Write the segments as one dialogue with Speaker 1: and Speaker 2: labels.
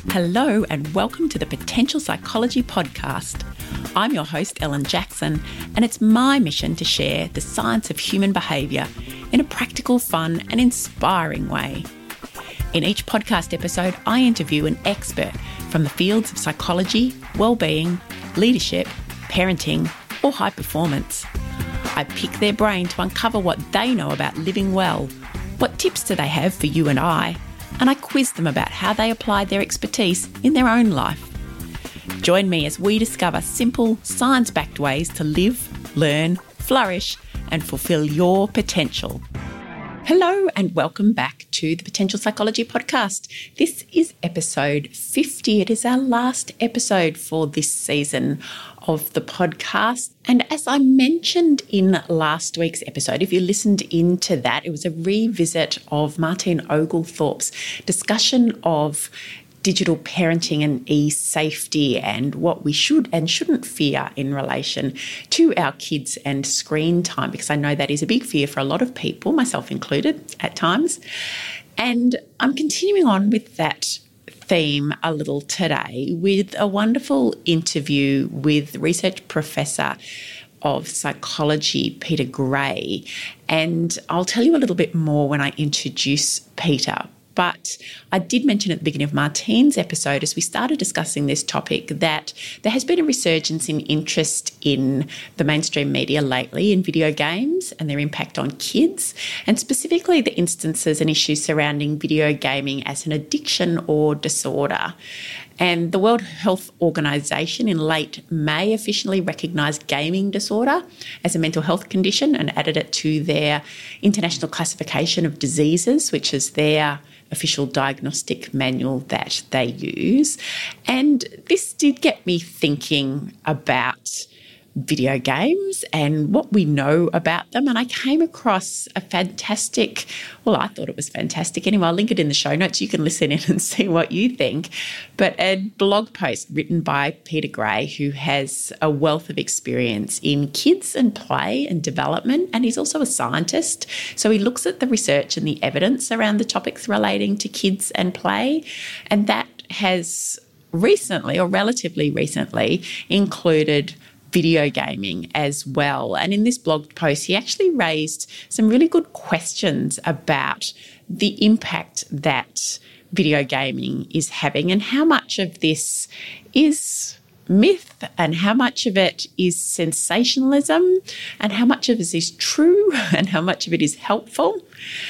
Speaker 1: Hello and welcome to the Potential Psychology Podcast. I'm your host, Ellen Jackson, and it's my mission to share the science of human behaviour in a practical, fun and inspiring way. In each podcast episode, I interview an expert from the fields of psychology, well-being, leadership, parenting or high performance. I pick their brain to uncover what they know about living well, what tips do they have for you and I quiz them about how they applied their expertise in their own life. Join me as we discover simple, science-backed ways to live, learn, flourish, and fulfill your potential. Hello and welcome back to the Potential Psychology Podcast. This is episode 50. It is our last episode for this season of the podcast. And as I mentioned in last week's episode, if you listened into that, it was a revisit of Martine Oglethorpe's discussion of digital parenting and e-safety and what we should and shouldn't fear in relation to our kids and screen time, because I know that is a big fear for a lot of people, myself included at times. And I'm continuing on with that theme a little today with a wonderful interview with research professor of psychology, Peter Gray. And I'll tell you a little bit more when I introduce Peter. But I did mention at the beginning of Martine's episode, as we started discussing this topic, that there has been a resurgence in interest in the mainstream media lately in video games and their impact on kids, and specifically the instances and issues surrounding video gaming as an addiction or disorder. And the World Health Organization in late May officially recognised gaming disorder as a mental health condition and added it to their International Classification of Diseases, which is their official diagnostic manual that they use. And this did get me thinking about video games and what we know about them. And I came across a fantastic, well, I thought it was fantastic. Anyway, I'll link it in the show notes. You can listen in and see what you think. But a blog post written by Peter Gray, who has a wealth of experience in kids and play and development. And he's also a scientist. So he looks at the research and the evidence around the topics relating to kids and play. And that has recently, or relatively recently, included video gaming as well. And in this blog post, he actually raised some really good questions about the impact that video gaming is having and how much of this is myth and how much of it is sensationalism and how much of it is true and how much of it is helpful.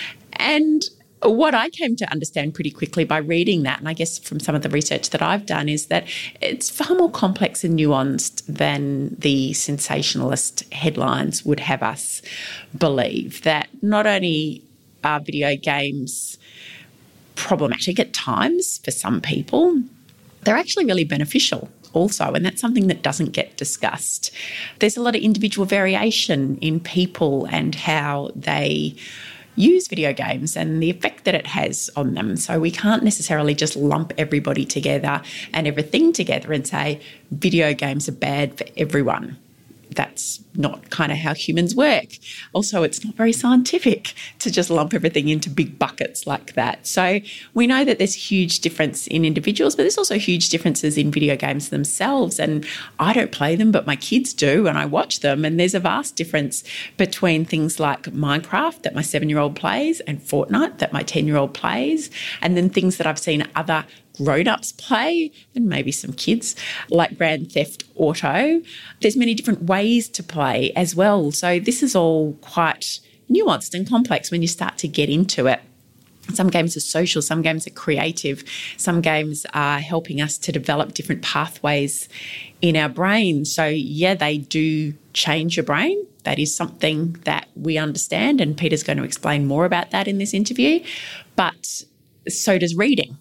Speaker 1: And what I came to understand pretty quickly by reading that, and I guess from some of the research that I've done, is that it's far more complex and nuanced than the sensationalist headlines would have us believe. That not only are video games problematic at times for some people, they're actually really beneficial also, and that's something that doesn't get discussed. There's a lot of individual variation in people and how they use video games and the effect that it has on them. So we can't necessarily just lump everybody together and everything together and say video games are bad for everyone. That's not kind of how humans work. Also, it's not very scientific to just lump everything into big buckets like that. So we know that there's huge difference in individuals, but there's also huge differences in video games themselves. And I don't play them, but my kids do, and I watch them. And there's a vast difference between things like Minecraft that my 7-year-old plays and Fortnite that my 10-year-old plays, and then things that I've seen other grown-ups play and maybe some kids, like Grand Theft Auto. There's many different ways to play as well. So this is all quite nuanced and complex when you start to get into it. Some games are social, some games are creative, some games are helping us to develop different pathways in our brain. So yeah, they do change your brain. That is something that we understand, and Peter's going to explain more about that in this interview. But so does reading.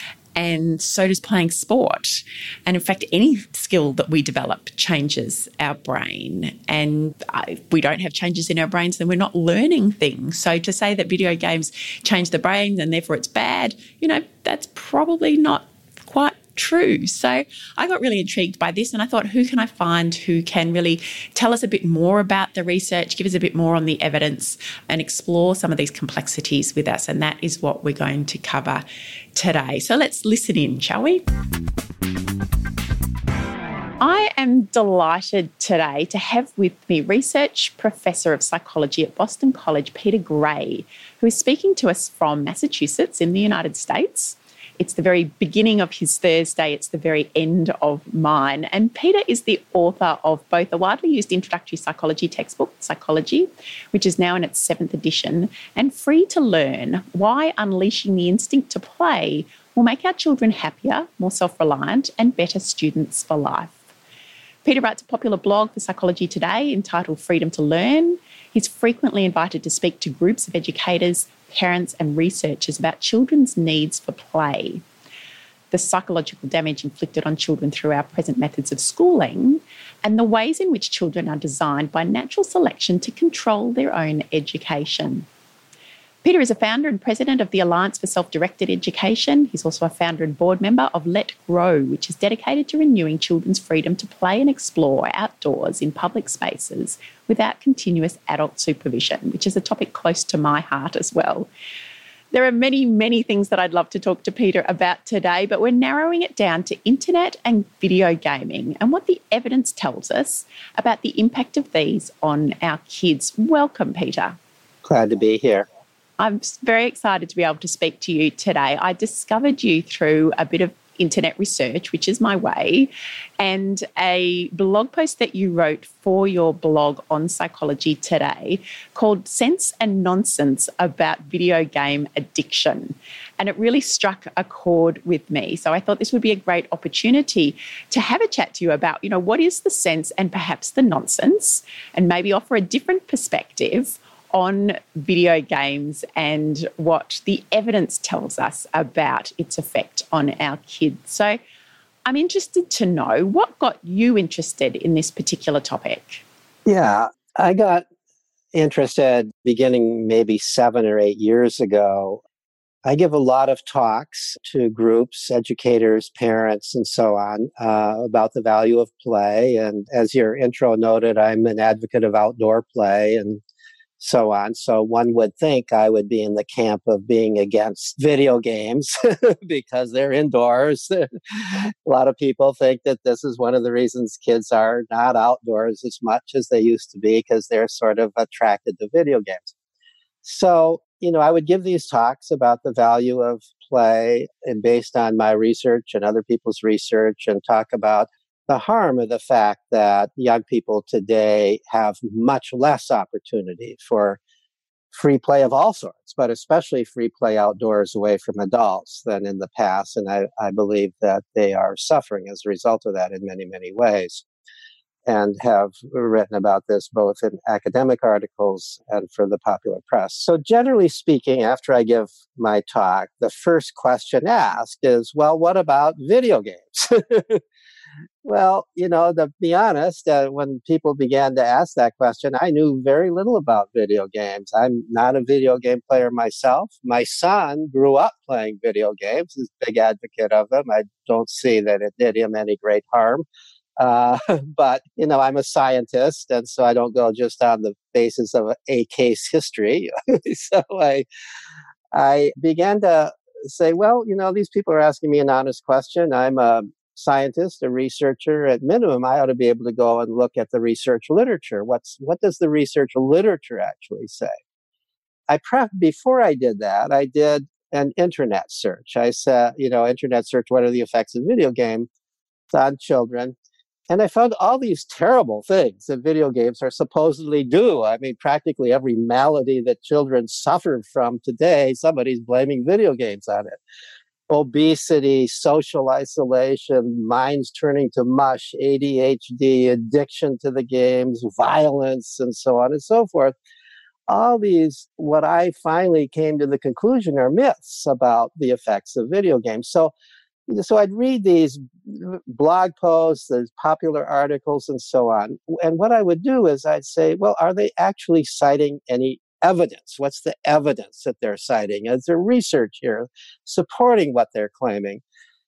Speaker 1: And so does playing sport. And in fact, any skill that we develop changes our brain. And if we don't have changes in our brains, then we're not learning things. So to say that video games change the brain and therefore it's bad, that's probably not quite true. So I got really intrigued by this and I thought, who can I find who can really tell us a bit more about the research, give us a bit more on the evidence and explore some of these complexities with us. And that is what we're going to cover today. So let's listen in, shall we? I am delighted today to have with me Research Professor of Psychology at Boston College, Peter Gray, who is speaking to us from Massachusetts in the United States. It's the very beginning of his Thursday. It's the very end of mine. And Peter is the author of both a widely used introductory psychology textbook, Psychology, which is now in its 7th edition, and Free to Learn, Why Unleashing the Instinct to Play will make our children happier, more self-reliant, and better students for life. Peter writes a popular blog for Psychology Today entitled Freedom to Learn. He's frequently invited to speak to groups of educators, parents and researchers about children's needs for play, the psychological damage inflicted on children through our present methods of schooling, and the ways in which children are designed by natural selection to control their own education. Peter is a founder and president of the Alliance for Self-Directed Education. He's also a founder and board member of Let Grow, which is dedicated to renewing children's freedom to play and explore outdoors in public spaces without continuous adult supervision, which is a topic close to my heart as well. There are many, many things that I'd love to talk to Peter about today, but we're narrowing it down to internet and video gaming and what the evidence tells us about the impact of these on our kids. Welcome, Peter.
Speaker 2: Glad to be here.
Speaker 1: I'm very excited to be able to speak to you today. I discovered you through a bit of internet research, which is my way, and a blog post that you wrote for your blog on Psychology Today called Sense and Nonsense about video game addiction. And it really struck a chord with me. So I thought this would be a great opportunity to have a chat to you about, what is the sense and perhaps the nonsense, and maybe offer a different perspective on video games and what the evidence tells us about its effect on our kids. So I'm interested to know what got you interested in this particular topic.
Speaker 2: Yeah, I got interested beginning maybe 7 or 8 years ago. I give a lot of talks to groups, educators, parents, and so on about the value of play. And as your intro noted, I'm an advocate of outdoor play and so on. So one would think I would be in the camp of being against video games because they're indoors. A lot of people think that this is one of the reasons kids are not outdoors as much as they used to be because they're sort of attracted to video games. So, I would give these talks about the value of play and based on my research and other people's research and talk about the harm of the fact that young people today have much less opportunity for free play of all sorts, but especially free play outdoors away from adults than in the past. And I believe that they are suffering as a result of that in many, many ways, and have written about this both in academic articles and for the popular press. So generally speaking, after I give my talk, the first question asked is, well, what about video games? Well, to be honest, when people began to ask that question, I knew very little about video games. I'm not a video game player myself. My son grew up playing video games, is a big advocate of them. I don't see that it did him any great harm. But, I'm a scientist, and so I don't go just on the basis of a case history. So I began to say, well, these people are asking me an honest question. I'm a scientist, a researcher. At minimum, I ought to be able to go and look at the research literature. What does the research literature actually say? Before I did that, I did an internet search. I said, internet search, what are the effects of video games on children? And I found all these terrible things that video games are supposedly do. I mean, practically every malady that children suffer from today, somebody's blaming video games on it. Obesity, social isolation, minds turning to mush, ADHD, addiction to the games, violence, and so on and so forth. All these, what I finally came to the conclusion, are myths about the effects of video games. So I'd read these blog posts, these popular articles, and so on. And what I would do is I'd say, well, are they actually citing any evidence? What's the evidence that they're citing? Is there research here supporting what they're claiming?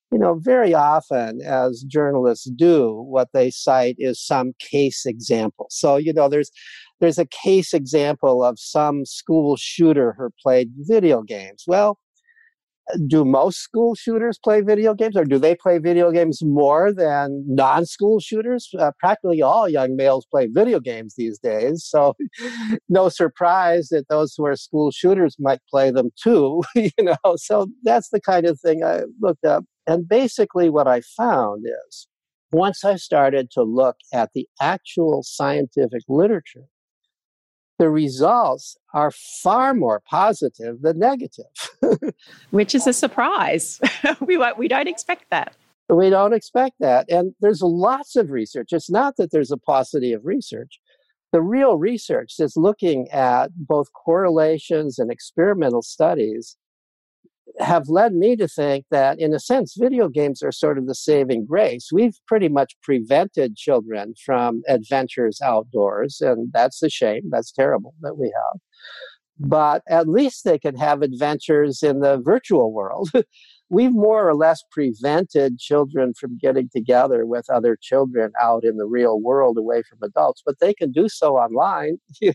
Speaker 2: Very often, as journalists do, what they cite is some case example. So, there's a case example of some school shooter who played video games. Well, do most school shooters play video games, or do they play video games more than non-school shooters? Practically all young males play video games these days, so no surprise that those who are school shooters might play them too. So that's the kind of thing I looked up. And basically what I found is, once I started to look at the actual scientific literature, the results are far more positive than negative.
Speaker 1: Which is a surprise. We don't expect that.
Speaker 2: We don't expect that. And there's lots of research. It's not that there's a paucity of research. The real research is looking at both correlations and experimental studies have led me to think that, in a sense, video games are sort of the saving grace. We've pretty much prevented children from adventures outdoors, and that's a shame. That's terrible that we have. But at least they can have adventures in the virtual world. We've more or less prevented children from getting together with other children out in the real world away from adults, but they can do so online,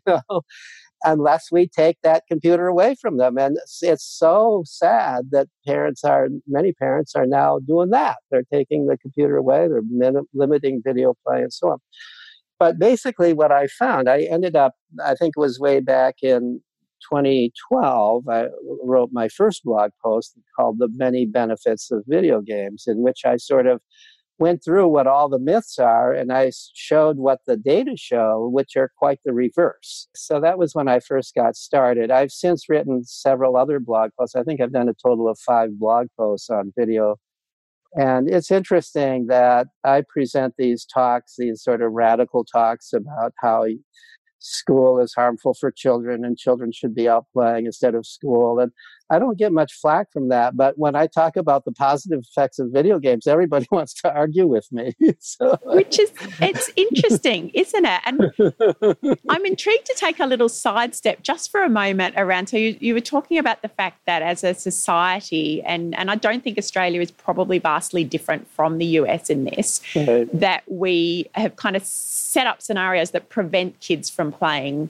Speaker 2: unless we take that computer away from them. And it's so sad that many parents are now doing that. They're taking the computer away, they're limiting video play and so on. But basically what I found, I think it was way back in 2012, I wrote my first blog post called The Many Benefits of Video Games, in which I sort of went through what all the myths are, and I showed what the data show, which are quite the reverse. So that was when I first got started. I've since written several other blog posts. I think I've done a total of 5 blog posts on video. And it's interesting that I present these sort of radical talks about how school is harmful for children and children should be out playing instead of school. And I don't get much flack from that. But when I talk about the positive effects of video games, everybody wants to argue with me.
Speaker 1: It's interesting, isn't it? And I'm intrigued to take a little sidestep just for a moment around. So you were talking about the fact that as a society, and I don't think Australia is probably vastly different from the US in this, right, that we have kind of set up scenarios that prevent kids from playing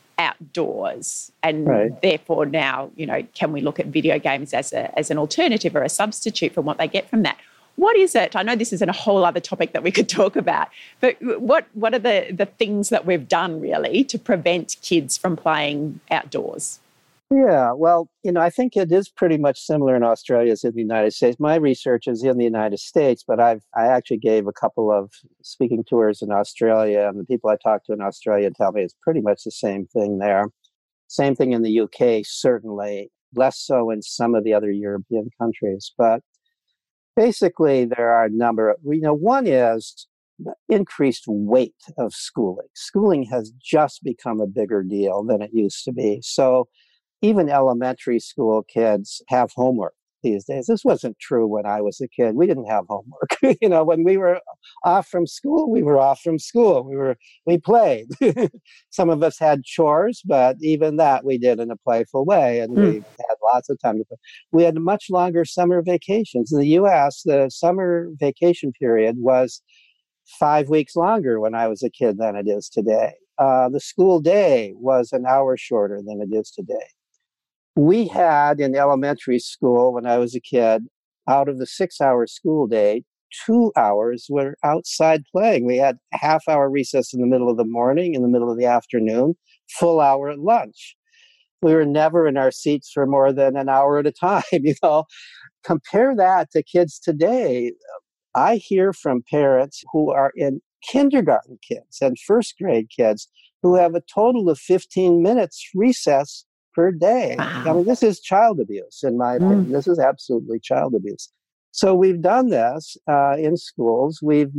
Speaker 1: outdoors, and right, therefore now, can we look at video games as an alternative or a substitute for what they get from that? What is it? I know this isn't a whole other topic that we could talk about, but what are the things that we've done really to prevent kids from playing outdoors?
Speaker 2: Yeah, well, I think it is pretty much similar in Australia as in the United States. My research is in the United States, but I actually gave a couple of speaking tours in Australia, and the people I talk to in Australia tell me it's pretty much the same thing there. Same thing in the UK, certainly. Less so in some of the other European countries. But basically, there are a number of, one is the increased weight of schooling. Schooling has just become a bigger deal than it used to be. So even elementary school kids have homework these days. This wasn't true when I was a kid. We didn't have homework. When we were off from school, we were off from school. We played. Some of us had chores, but even that we did in a playful way, and we had lots of time to play. We had much longer summer vacations. In the U.S., the summer vacation period was 5 weeks longer when I was a kid than it is today. The school day was an hour shorter than it is today. We had in elementary school, when I was a kid, out of the 6-hour school day, 2 hours were outside playing. We had half-hour recess in the middle of the morning, in the middle of the afternoon, full hour at lunch. We were never in our seats for more than an hour at a time. Compare that to kids today. I hear from parents who are in kindergarten kids and first grade kids who have a total of 15 minutes recess per day.
Speaker 1: Wow.
Speaker 2: This is child abuse, in my opinion. This is absolutely child abuse. So we've done this in schools. We've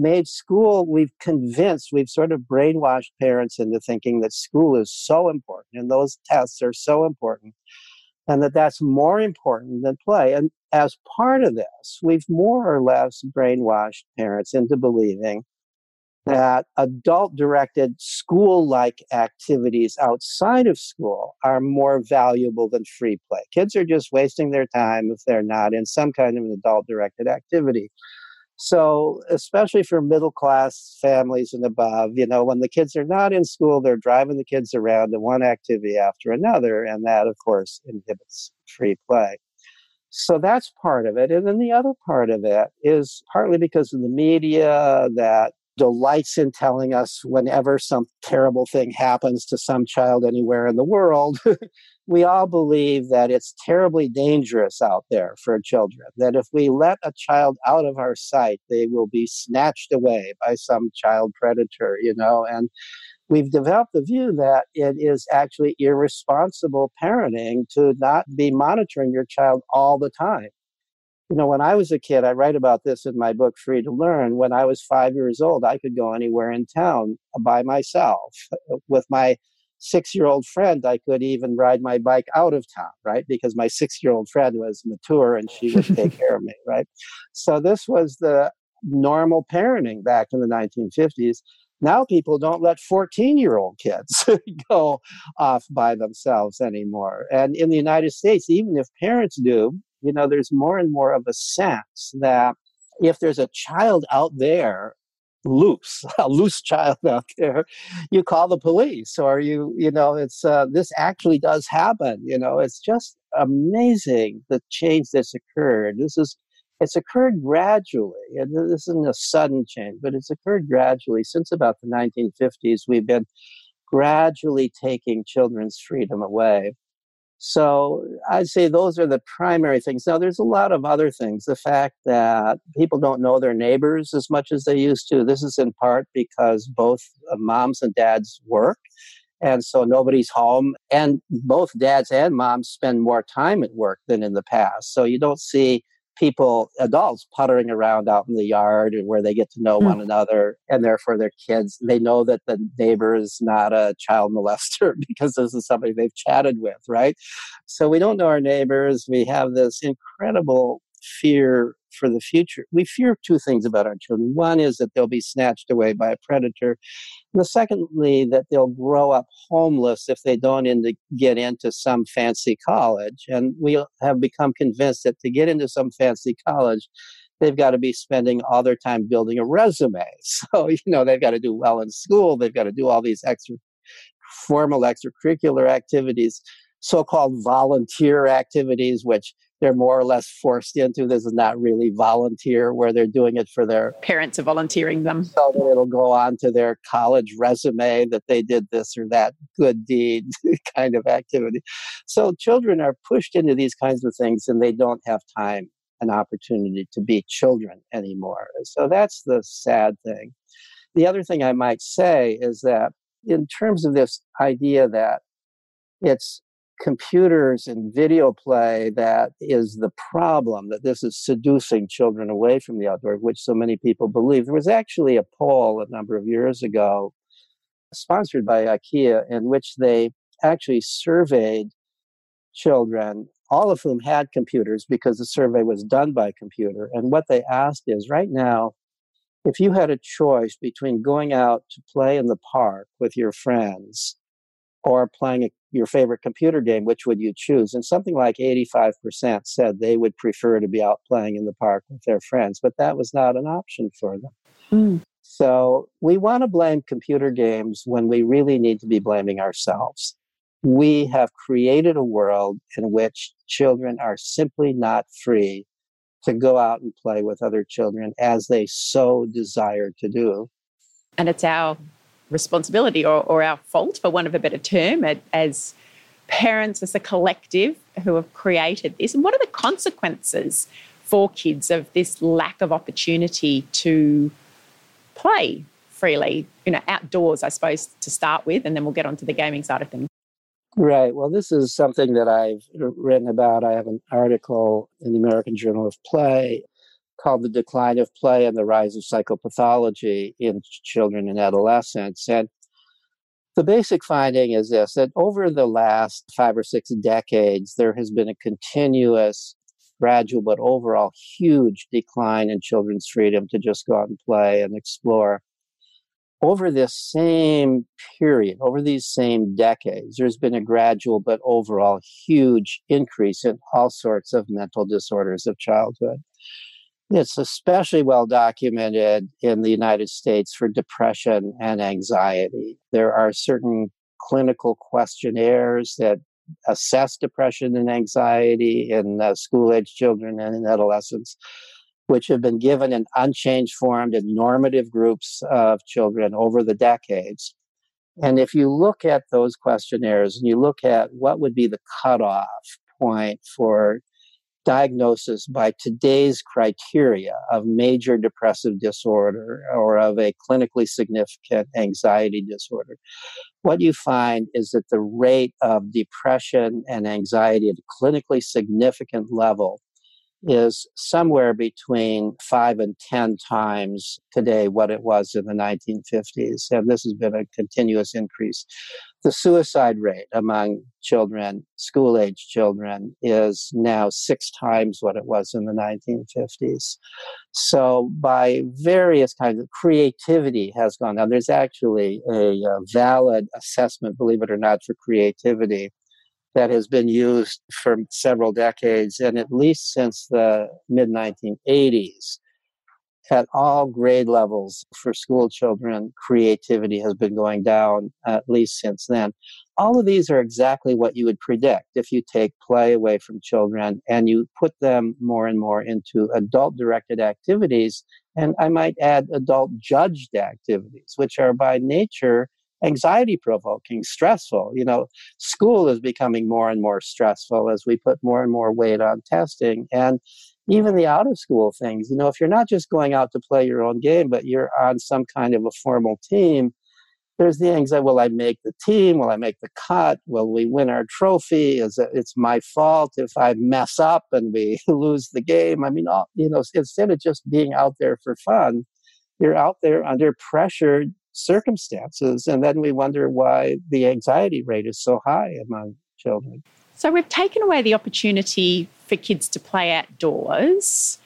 Speaker 2: sort of brainwashed parents into thinking that school is so important and those tests are so important and that's more important than play. And as part of this, we've more or less brainwashed parents into believing that adult-directed school-like activities outside of school are more valuable than free play. Kids are just wasting their time if they're not in some kind of an adult-directed activity. So, especially for middle-class families and above, when the kids are not in school, they're driving the kids around to one activity after another, and that, of course, inhibits free play. So that's part of it. And then the other part of it is partly because of the media that delights in telling us whenever some terrible thing happens to some child anywhere in the world, we all believe that it's terribly dangerous out there for children, that if we let a child out of our sight, they will be snatched away by some child predator, and we've developed the view that it is actually irresponsible parenting to not be monitoring your child all the time. When I was a kid, I write about this in my book, Free to Learn. When I was 5 years old, I could go anywhere in town by myself. With my 6-year-old friend, I could even ride my bike out of town, right? Because my 6-year-old friend was mature and she would take care of me, right? So this was the normal parenting back in the 1950s. Now people don't let 14-year-old kids go off by themselves anymore. And in the United States, even if parents do, there's more and more of a sense that if there's a child out there a loose child out there, you call the police, or it's this actually does happen. It's just amazing the change that's occurred. It's occurred gradually, and this isn't a sudden change, but it's occurred gradually since about the 1950s. We've been gradually taking children's freedom away. So I'd say those are the primary things. Now, there's a lot of other things. The fact that people don't know their neighbors as much as they used to. This is in part because both moms and dads work. And so nobody's home. And both dads and moms spend more time at work than in the past. So you don't see adults puttering around out in the yard and where they get to know one another, and therefore their kids, they know that the neighbor is not a child molester because this is somebody they've chatted with, right? So we don't know our neighbors. We have this incredible fear for the future. We fear two things about our children. One is that they'll be snatched away by a predator. And the secondly, that they'll grow up homeless if they don't get into some fancy college. And we have become convinced that to get into some fancy college, they've got to be spending all their time building a resume. So, they've got to do well in school. They've got to do all these formal extracurricular activities, so-called volunteer activities, which they're more or less forced into. This is not really volunteer, where they're doing it for their
Speaker 1: parents are volunteering them.
Speaker 2: So that it'll go on to their college resume that they did this or that good deed kind of activity. So children are pushed into these kinds of things, and they don't have time and opportunity to be children anymore. So that's the sad thing. The other thing I might say is that in terms of this idea that it's computers and video play that is the problem, that this is seducing children away from the outdoor, which so many people believe. There was actually a poll a number of years ago sponsored by IKEA in which they actually surveyed children, all of whom had computers because the survey was done by computer. And what they asked is, right now, if you had a choice between going out to play in the park with your friends or playing your favorite computer game, which would you choose? And something like 85% said they would prefer to be out playing in the park with their friends, but that was not an option for them. So we want to blame computer games when we really need to be blaming ourselves. We have created a world in which children are simply not free to go out and play with other children as they so desire to do.
Speaker 1: And it's our responsibility or our fault, for want of a better term, as parents, as a collective who have created this. And what are the consequences for kids of this lack of opportunity to play freely, outdoors, I suppose, to start with, and then we'll get onto the gaming side of things?
Speaker 2: Right. Well, this is something that I've written about. I have an article in the American Journal of Play called The Decline of Play and the Rise of Psychopathology in Children and Adolescents. And the basic finding is this, that over the last 5 or 6 decades, there has been a continuous, gradual, but overall huge decline in children's freedom to just go out and play and explore. over this same period, over these same decades, there's been a gradual but overall huge increase in all sorts of mental disorders of childhood. It's especially well documented in the United States for depression and anxiety. There are certain clinical questionnaires that assess depression and anxiety in school-age children and in adolescents, which have been given in unchanged form to normative groups of children over the decades. And if you look at those questionnaires and you look at what would be the cutoff point for diagnosis by today's criteria of major depressive disorder or of a clinically significant anxiety disorder, what you find is that the rate of depression and anxiety at a clinically significant level is somewhere between 5 and 10 times today what it was in the 1950s. And this has been a continuous increase. The suicide rate among children, school-age children, is now 6 times what it was in the 1950s. So by various kinds of creativity has gone down. There's actually a valid assessment, believe it or not, for creativity that has been used for several decades, and at least since the mid-1980s, at all grade levels for school children, creativity has been going down at least since then. All of these are exactly what you would predict if you take play away from children and you put them more and more into adult-directed activities, and I might add adult-judged activities, which are by nature anxiety-provoking, stressful. School is becoming more and more stressful as we put more and more weight on testing. And even the out-of-school things, if you're not just going out to play your own game, but you're on some kind of a formal team, there's the anxiety, will I make the team? Will I make the cut? Will we win our trophy? It's my fault if I mess up and we lose the game? I mean, instead of just being out there for fun, you're out there under pressured circumstances. And then we wonder why the anxiety rate is so high among children.
Speaker 1: So we've taken away the opportunity for kids to play outdoors.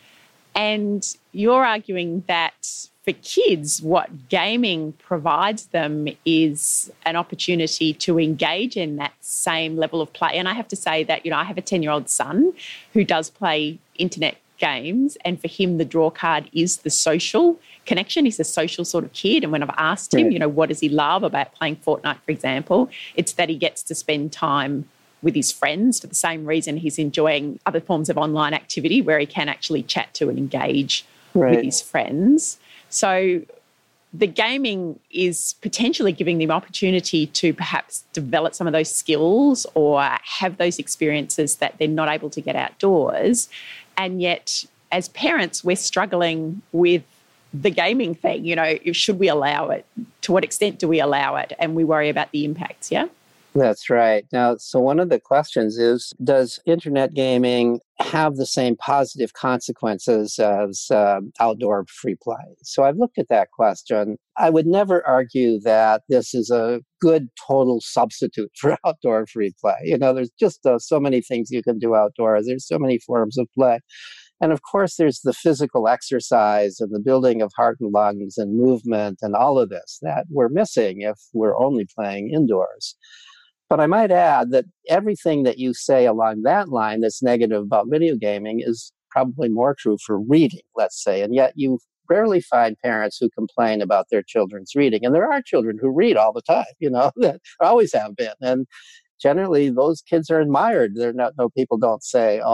Speaker 1: And you're arguing that for kids, what gaming provides them is an opportunity to engage in that same level of play. And I have to say that, I have a 10-year-old son who does play internet games, and for him the draw card is the social connection. He's a social sort of kid, and when I've asked him, what does he love about playing Fortnite, for example, it's that he gets to spend time with his friends for the same reason he's enjoying other forms of online activity where he can actually chat to and engage with his friends. So the gaming is potentially giving them opportunity to perhaps develop some of those skills or have those experiences that they're not able to get outdoors. And yet, as parents, we're struggling with the gaming thing. Should we allow it? To what extent do we allow it? And we worry about the impacts, yeah?
Speaker 2: That's right. Now, so one of the questions is, does internet gaming have the same positive consequences as outdoor free play? So I've looked at that question. I would never argue that this is a good total substitute for outdoor free play. There's just so many things you can do outdoors. There's so many forms of play. And of course, there's the physical exercise and the building of heart and lungs and movement and all of this that we're missing if we're only playing indoors. But I might add that everything that you say along that line that's negative about video gaming is probably more true for reading, let's say. And yet you rarely find parents who complain about their children's reading. And there are children who read all the time, that always have been. And generally, those kids are admired. People don't say,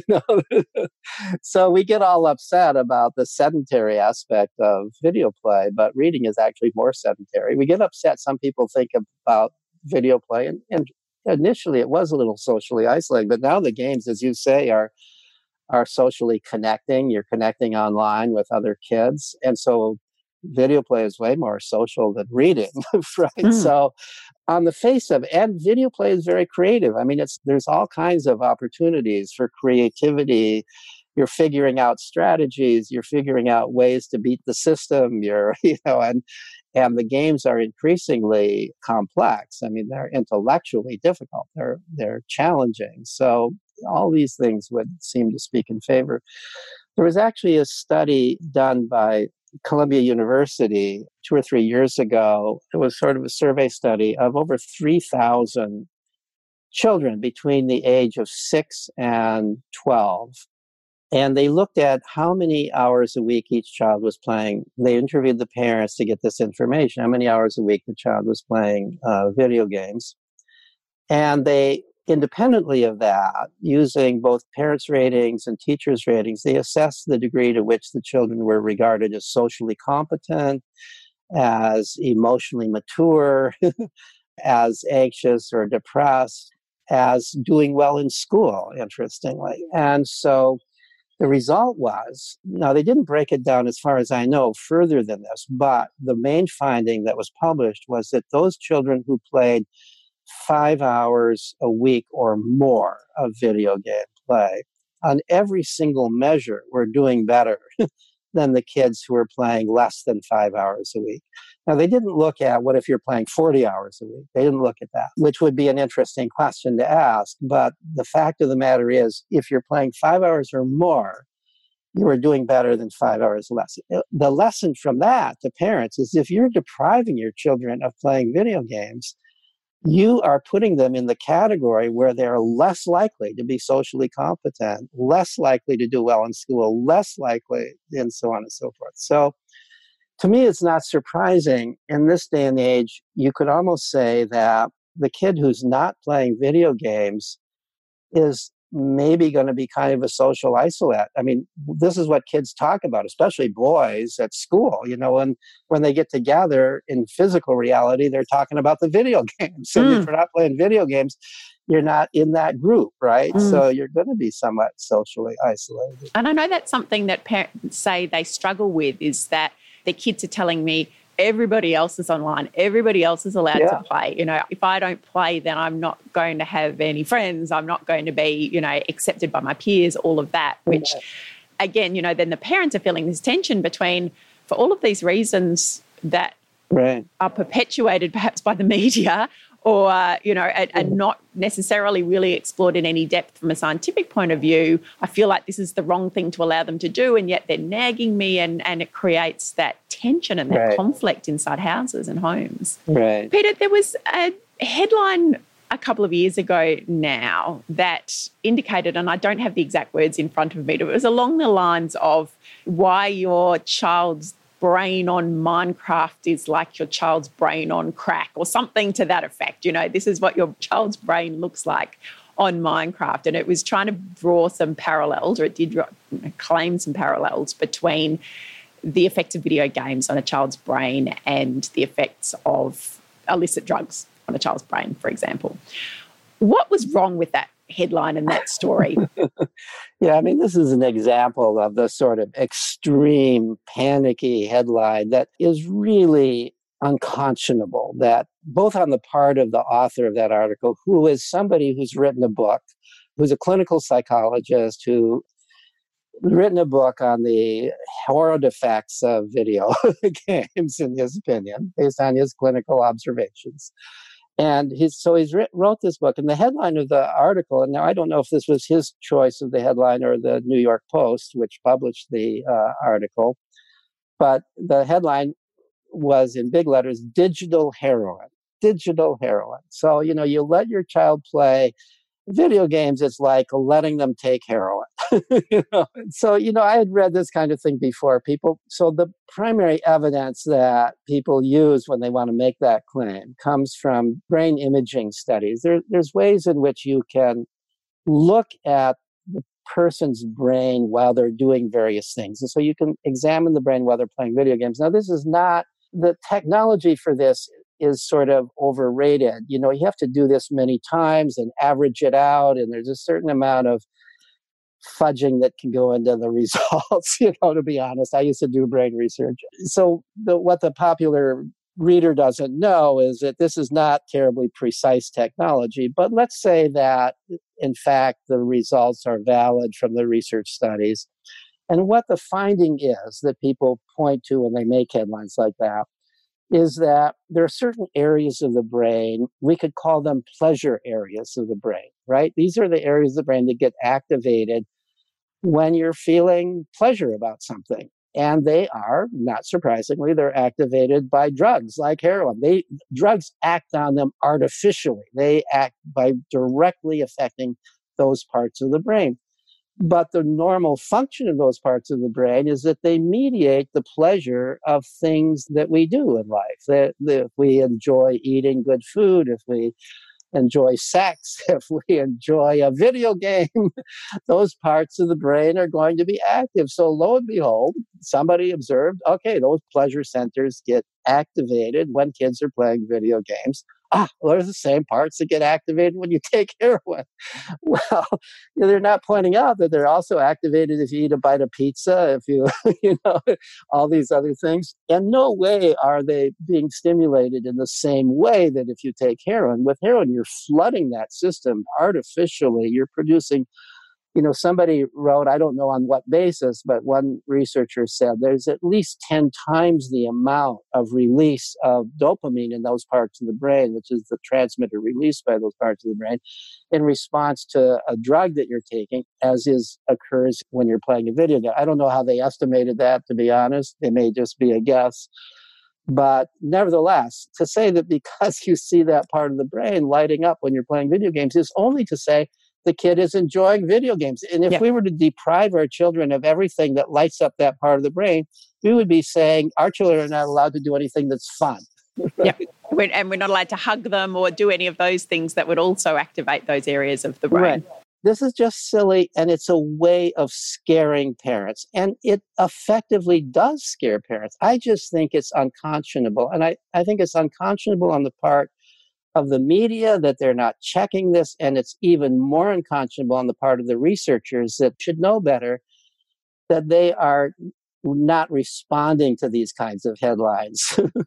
Speaker 2: So we get all upset about the sedentary aspect of video play, but reading is actually more sedentary. We get upset. Some people think about video play, and initially it was a little socially isolating, but now the games, as you say, are socially connecting. You're connecting online with other kids, and so video play is way more social than reading, right? So on the face of it, and video play is very creative. I mean, there's all kinds of opportunities for creativity. You're figuring out strategies, you're figuring out ways to beat the system, and the games are increasingly complex. I mean, they're intellectually difficult. They're challenging. So all these things would seem to speak in favor. There was actually a study done by Columbia University 2 or 3 years ago. It was sort of a survey study of over 3,000 children between the age of 6 and 12. And they looked at how many hours a week each child was playing. They interviewed the parents to get this information, how many hours a week the child was playing video games. And they, independently of that, using both parents' ratings and teachers' ratings, they assessed the degree to which the children were regarded as socially competent, as emotionally mature, as anxious or depressed, as doing well in school, interestingly. And so the result was, now they didn't break it down as far as I know further than this, but the main finding that was published was that those children who played 5 hours a week or more of video game play on every single measure were doing better than the kids who were playing less than 5 hours a week. Now, they didn't look at what if you're playing 40 hours a week. They didn't look at that, which would be an interesting question to ask. But the fact of the matter is, if you're playing 5 hours or more, you are doing better than 5 hours less. The lesson from that to parents is if you're depriving your children of playing video games, you are putting them in the category where they're less likely to be socially competent, less likely to do well in school, less likely, and so on and so forth. So to me, it's not surprising in this day and age. You could almost say that the kid who's not playing video games is maybe going to be kind of a social isolate. I mean, this is what kids talk about, especially boys at school, and when they get together in physical reality, they're talking about the video games. And if you're not playing video games, you're not in that group, right? So you're going to be somewhat socially isolated.
Speaker 1: And I know that's something that parents say they struggle with, is that their kids are telling me, everybody else is online. Everybody else is allowed to play. If I don't play, then I'm not going to have any friends. I'm not going to be, accepted by my peers, all of that, which again, then the parents are feeling this tension between, for all of these reasons that are perpetuated perhaps by the media, or, and not necessarily really explored in any depth from a scientific point of view. I feel like this is the wrong thing to allow them to do, and yet they're nagging me, and it creates that tension and that conflict inside houses and homes. Peter, there was a headline a couple of years ago now that indicated, and I don't have the exact words in front of me, but it was along the lines of why your child's brain on Minecraft is like your child's brain on crack, or something to that effect. This is what your child's brain looks like on Minecraft. And it was trying to draw some parallels, or it did claim some parallels between the effects of video games on a child's brain and the effects of illicit drugs on a child's brain, for example. What was wrong with that headline and that story?
Speaker 2: Yeah, I mean, this is an example of the sort of extreme, panicky headline that is really unconscionable, that both on the part of the author of that article, who is somebody who's written a book, who's a clinical psychologist, who written a book on the horrid effects of video games, in his opinion, based on his clinical observations. And wrote this book, and the headline of the article, and now I don't know if this was his choice of the headline or the New York Post, which published the article, but the headline was in big letters, digital heroin. Digital heroin. So, you let your child play video games, it's like letting them take heroin. So, I had read this kind of thing before. So the primary evidence that people use when they want to make that claim comes from brain imaging studies. There's ways in which you can look at the person's brain while they're doing various things. And so you can examine the brain while they're playing video games. Now, this is not, the technology for this is sort of overrated. You have to do this many times and average it out, and there's a certain amount of fudging that can go into the results, to be honest. I used to do brain research. So what the popular reader doesn't know is that this is not terribly precise technology. But let's say that, in fact, the results are valid from the research studies. And what the finding is that people point to when they make headlines like that is that there are certain areas of the brain, we could call them pleasure areas of the brain, right? These are the areas of the brain that get activated when you're feeling pleasure about something. And they are, not surprisingly, they're activated by drugs like heroin. Drugs act on them artificially. They act by directly affecting those parts of the brain. But the normal function of those parts of the brain is that they mediate the pleasure of things that we do in life. That if we enjoy eating good food, if we enjoy sex, if we enjoy a video game, those parts of the brain are going to be active. So lo and behold, somebody observed, okay, those pleasure centers get activated when kids are playing video games. They're the same parts that get activated when you take heroin. Well, they're not pointing out that they're also activated if you eat a bite of pizza, if you, all these other things. And no way are they being stimulated in the same way that if you take heroin. With heroin, you're flooding that system artificially. You're producing, somebody wrote, I don't know on what basis, but one researcher said there's at least 10 times the amount of release of dopamine in those parts of the brain, which is the transmitter released by those parts of the brain, in response to a drug that you're taking, as occurs when you're playing a video game. I don't know how they estimated that, to be honest. It may just be a guess. But nevertheless, to say that because you see that part of the brain lighting up when you're playing video games is only to say the kid is enjoying video games. And if we were to deprive our children of everything that lights up that part of the brain, we would be saying our children are not allowed to do anything that's fun.
Speaker 1: Yeah. And we're not allowed to hug them or do any of those things that would also activate those areas of the brain.
Speaker 2: Right. This is just silly, and it's a way of scaring parents. And it effectively does scare parents. I just think it's unconscionable. And I think it's unconscionable on the part of the media that they're not checking this. And it's even more unconscionable on the part of the researchers that should know better, that they are not responding to these kinds of headlines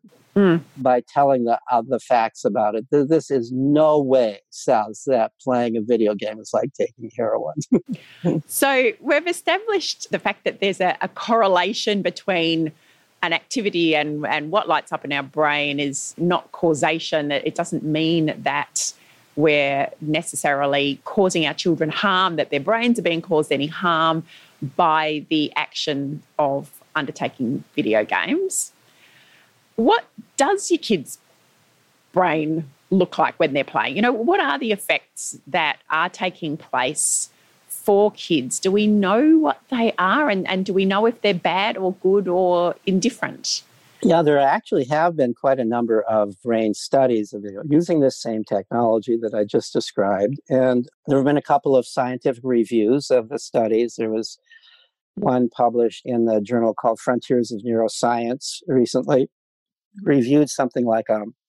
Speaker 2: by telling the facts about it. This is no way says that playing a video game is like taking heroin.
Speaker 1: So we've established the fact that there's a correlation between an activity and what lights up in our brain is not causation. It doesn't mean that we're necessarily causing our children harm, that their brains are being caused any harm by the action of undertaking video games. What does your kid's brain look like when they're playing? What are the effects that are taking place for kids? Do we know what they are, and do we know if they're bad or good or indifferent?
Speaker 2: Yeah, there actually have been quite a number of brain studies using this same technology that I just described. And there have been a couple of scientific reviews of the studies. There was one published in the journal called Frontiers of Neuroscience recently, reviewed something like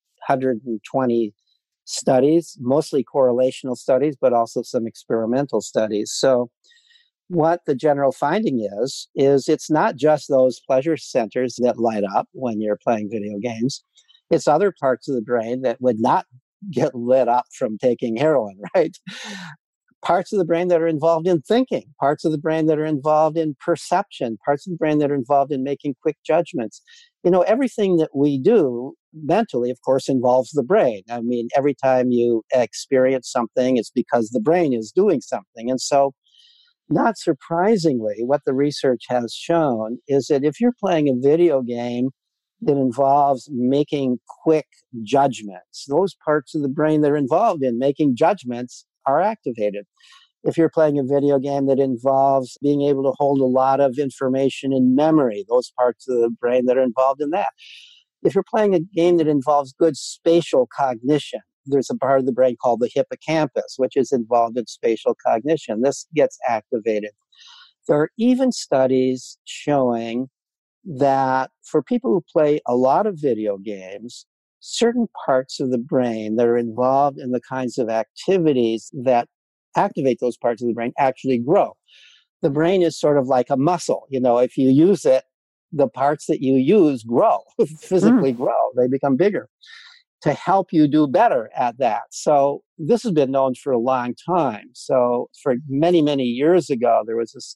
Speaker 2: 120 studies, mostly correlational studies, but also some experimental studies. So what the general finding is it's not just those pleasure centers that light up when you're playing video games. It's other parts of the brain that would not get lit up from taking heroin, right? Parts of the brain that are involved in thinking, parts of the brain that are involved in perception, parts of the brain that are involved in making quick judgments. Everything that we do mentally, of course, involves the brain. I mean, every time you experience something, it's because the brain is doing something. And so, not surprisingly, what the research has shown is that if you're playing a video game that involves making quick judgments, those parts of the brain that are involved in making judgments are activated. If you're playing a video game that involves being able to hold a lot of information in memory, those parts of the brain that are involved in that. If you're playing a game that involves good spatial cognition, there's a part of the brain called the hippocampus, which is involved in spatial cognition. This gets activated. There are even studies showing that for people who play a lot of video games, certain parts of the brain that are involved in the kinds of activities that activate those parts of the brain actually grow. The brain is sort of like a muscle. If you use it, the parts that you use grow, physically grow. They become bigger to help you do better at that. So this has been known for a long time. So for many, many years ago, there was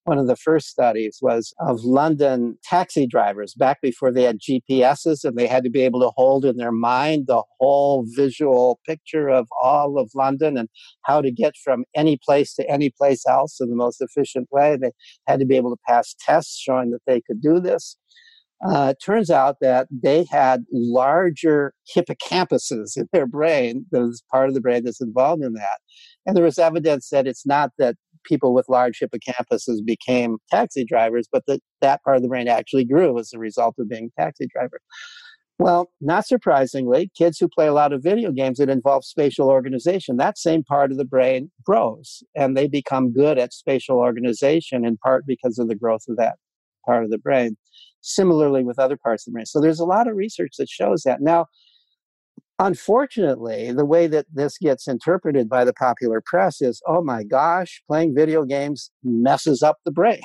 Speaker 2: One of the first studies was of London taxi drivers back before they had GPSs and they had to be able to hold in their mind the whole visual picture of all of London and how to get from any place to any place else in the most efficient way. They had to be able to pass tests showing that they could do this. It turns out that they had larger hippocampuses in their brain. There's part of the brain that's involved in that. And there was evidence that it's not that people with large hippocampuses became taxi drivers, but that part of the brain actually grew as a result of being a taxi driver. Well, not surprisingly, kids who play a lot of video games that involve spatial organization, that same part of the brain grows and they become good at spatial organization in part because of the growth of that part of the brain. Similarly with other parts of the brain. So there's a lot of research that shows that. Now, unfortunately, the way that this gets interpreted by the popular press is, oh my gosh, playing video games messes up the brain,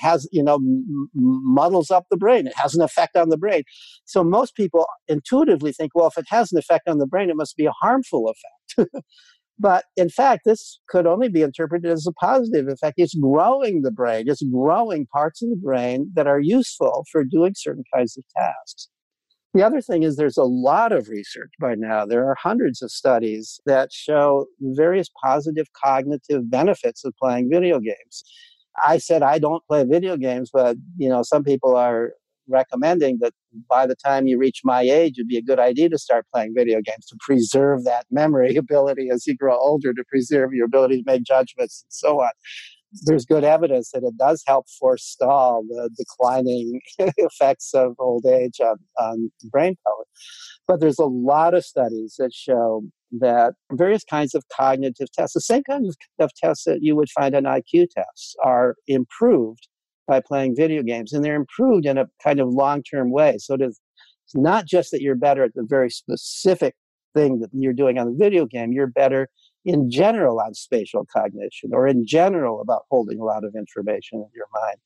Speaker 2: muddles up the brain. It has an effect on the brain. So most people intuitively think, well, if it has an effect on the brain, it must be a harmful effect. But in fact, this could only be interpreted as a positive effect. It's growing the brain. It's growing parts of the brain that are useful for doing certain kinds of tasks. The other thing is there's a lot of research by now. There are hundreds of studies that show various positive cognitive benefits of playing video games. I said I don't play video games, but some people are recommending that by the time you reach my age, it'd be a good idea to start playing video games to preserve that memory ability as you grow older, to preserve your ability to make judgments and so on. There's good evidence that it does help forestall the declining effects of old age on brain power. But there's a lot of studies that show that various kinds of cognitive tests, the same kinds of tests that you would find on IQ tests, are improved by playing video games. And they're improved in a kind of long-term way. So it's not just that you're better at the very specific thing that you're doing on the video game, you're better in general on spatial cognition or in general about holding a lot of information in your mind.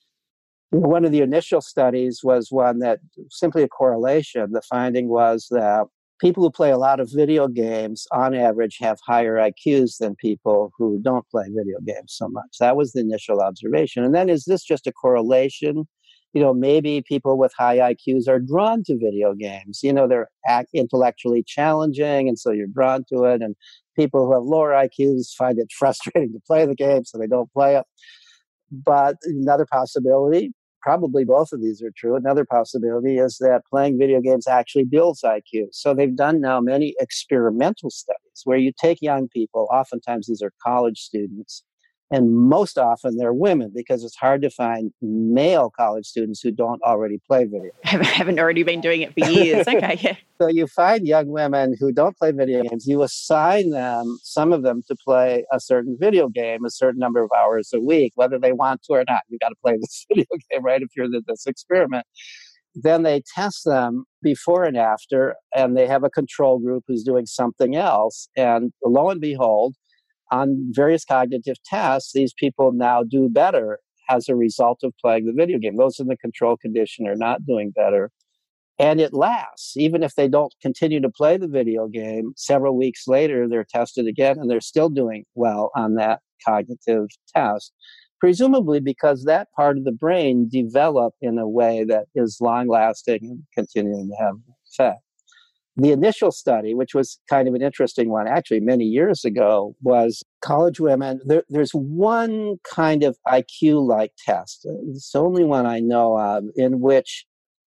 Speaker 2: One of the initial studies was one that simply a correlation. The finding was that people who play a lot of video games on average have higher IQs than people who don't play video games so much. That was the initial observation. And then is this just a correlation? Maybe people with high IQs are drawn to video games. They're intellectually challenging, and so you're drawn to it. And people who have lower IQs find it frustrating to play the game, so they don't play it. But another possibility, probably both of these are true, another possibility is that playing video games actually builds IQ. So they've done now many experimental studies where you take young people, oftentimes these are college students, and most often they're women because it's hard to find male college students who don't already play video games.
Speaker 1: Haven't already been doing it for years. Okay, yeah.
Speaker 2: So you find young women who don't play video games, you assign them, some of them, to play a certain video game a certain number of hours a week, whether they want to or not. You've got to play this video game, right, if you're in this experiment. Then they test them before and after, and they have a control group who's doing something else. And lo and behold, on various cognitive tests, these people now do better as a result of playing the video game. Those in the control condition are not doing better. And it lasts. Even if they don't continue to play the video game, several weeks later, they're tested again, and they're still doing well on that cognitive test, presumably because that part of the brain developed in a way that is long-lasting and continuing to have an effect. The initial study, which was kind of an interesting one, actually many years ago, was college women. There's one kind of IQ-like test. It's the only one I know of in which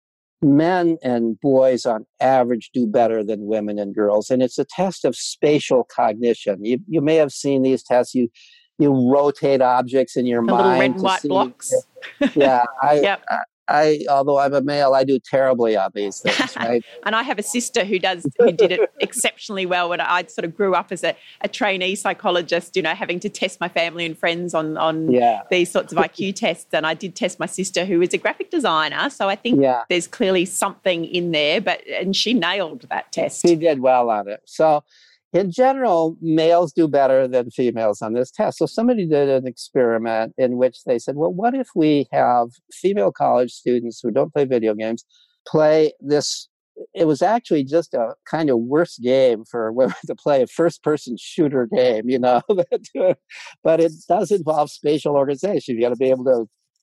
Speaker 2: men and boys on average do better than women and girls. And it's a test of spatial cognition. You may have seen these tests. You rotate objects in your mind.
Speaker 1: Little red and white blocks.
Speaker 2: Yeah.
Speaker 1: Yep.
Speaker 2: Although I'm a male, I do terribly on these things, right?
Speaker 1: And I have a sister who did it exceptionally well when I sort of grew up as a trainee psychologist, having to test my family and friends on these sorts of IQ tests. And I did test my sister, who is a graphic designer. So I think there's clearly something in there, and she nailed that test.
Speaker 2: She did well on it. So in general, males do better than females on this test. So somebody did an experiment in which they said, well, what if we have female college students who don't play video games play this? It was actually just a kind of worse game for women to play, a first-person shooter game, but it does involve spatial organization. You got to be able to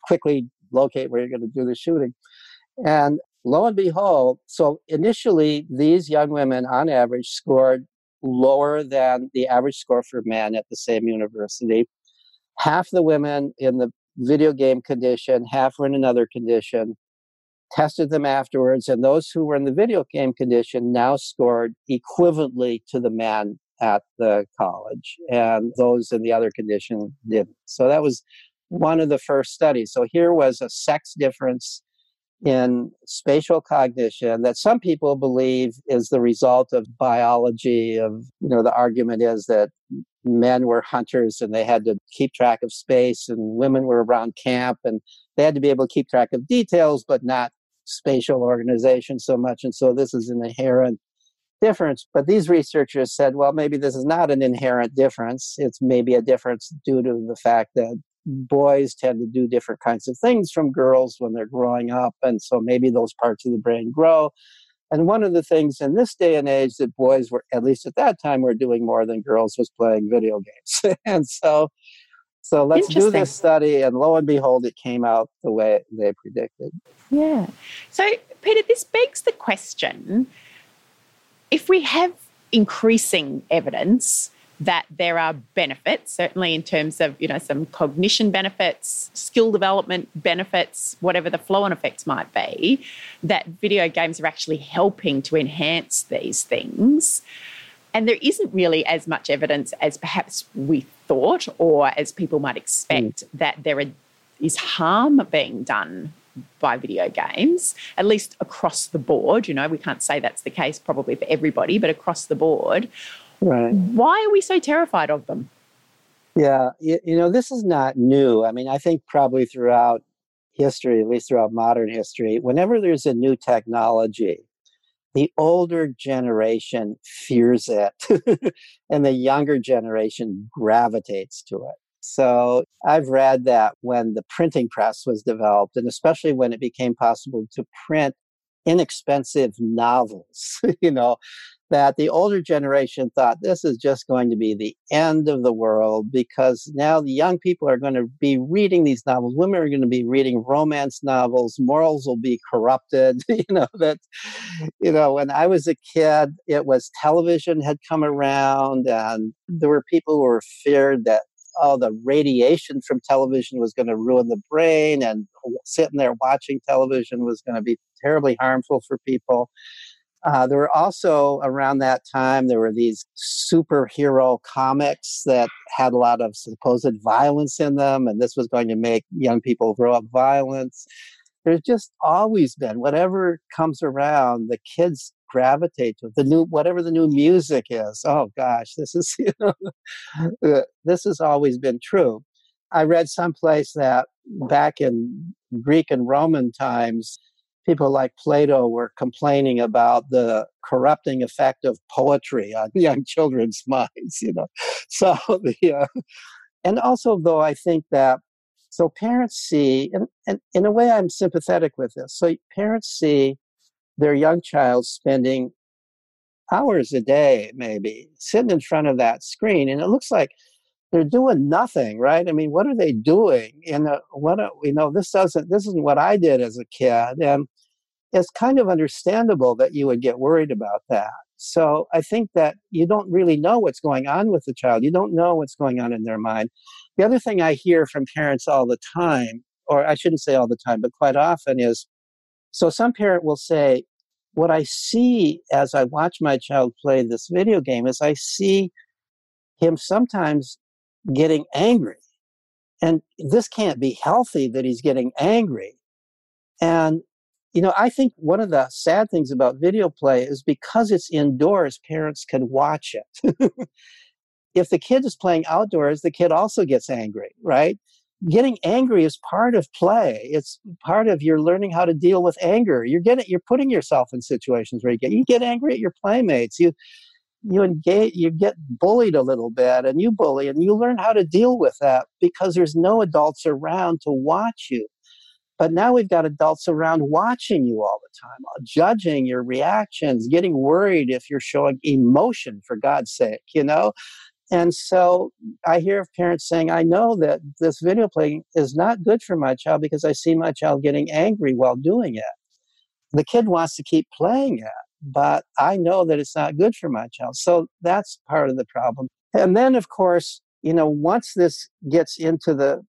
Speaker 2: quickly locate where you're going to do the shooting. And lo and behold, so initially these young women on average scored lower than the average score for men at the same university. Half the women in the video game condition, half were in another condition. Tested them afterwards, and those who were in the video game condition now scored equivalently to the men at the college, and those in the other condition didn't. So that was one of the first studies. So here was a sex difference in spatial cognition that some people believe is the result of biology. The argument is that men were hunters and they had to keep track of space, and women were around camp and they had to be able to keep track of details but not spatial organization so much. And so this is an inherent difference. But these researchers said, well, maybe this is not an inherent difference. It's maybe a difference due to the fact that boys tend to do different kinds of things from girls when they're growing up. And so maybe those parts of the brain grow. And one of the things in this day and age that boys were, at least at that time, were doing more than girls was playing video games. And so let's do this study. And lo and behold, it came out the way they predicted.
Speaker 1: Yeah. So, Peter, this begs the question, if we have increasing evidence that there are benefits, certainly in terms of, some cognition benefits, skill development benefits, whatever the flow-on effects might be, that video games are actually helping to enhance these things. And there isn't really as much evidence as perhaps we thought or as people might expect that there is harm being done by video games, at least across the board. We can't say that's the case probably for everybody, but across the board.
Speaker 2: Right.
Speaker 1: Why are we so terrified of them?
Speaker 2: Yeah, this is not new. I mean, I think probably throughout history, at least throughout modern history, whenever there's a new technology, the older generation fears it and the younger generation gravitates to it. So I've read that when the printing press was developed, and especially when it became possible to print inexpensive novels, that the older generation thought this is just going to be the end of the world, because now the young people are going to be reading these novels. Women are going to be reading romance novels. Morals will be corrupted. When I was a kid, it was television had come around, and there were people who were feared that, the radiation from television was going to ruin the brain, and sitting there watching television was going to be terribly harmful for people. There were also, around that time, there were these superhero comics that had a lot of supposed violence in them, and this was going to make young people grow up violent. There's just always been, whatever comes around, the kids gravitate to whatever the new music is. Oh gosh, this is, this has always been true. I read someplace that back in Greek and Roman times, people like Plato were complaining about the corrupting effect of poetry on young children's minds, So and also, though, I think that, so parents see, and in a way I'm sympathetic with this. So parents see their young child spending hours a day, maybe, sitting in front of that screen, and it looks like they're doing nothing, right? I mean, what are they doing? This isn't what I did as a kid. And it's kind of understandable that you would get worried about that. So I think that you don't really know what's going on with the child. You don't know what's going on in their mind. The other thing I hear from parents all the time, or I shouldn't say all the time, but quite often is, so some parent will say, what I see as I watch my child play this video game is I see him sometimes getting angry. And this can't be healthy that he's getting angry. And I think one of the sad things about video play is because it's indoors, parents can watch it. If the kid is playing outdoors, the kid also gets angry, right? Getting angry is part of play. It's part of you're learning how to deal with anger. You're putting yourself in situations where you get angry at your playmates. You engage, you get bullied a little bit, and you bully, and you learn how to deal with that because there's no adults around to watch you. But now we've got adults around watching you all the time, judging your reactions, getting worried if you're showing emotion, for God's sake, And so I hear of parents saying, I know that this video playing is not good for my child because I see my child getting angry while doing it. The kid wants to keep playing it, but I know that it's not good for my child. So that's part of the problem. And then, of course, once this gets into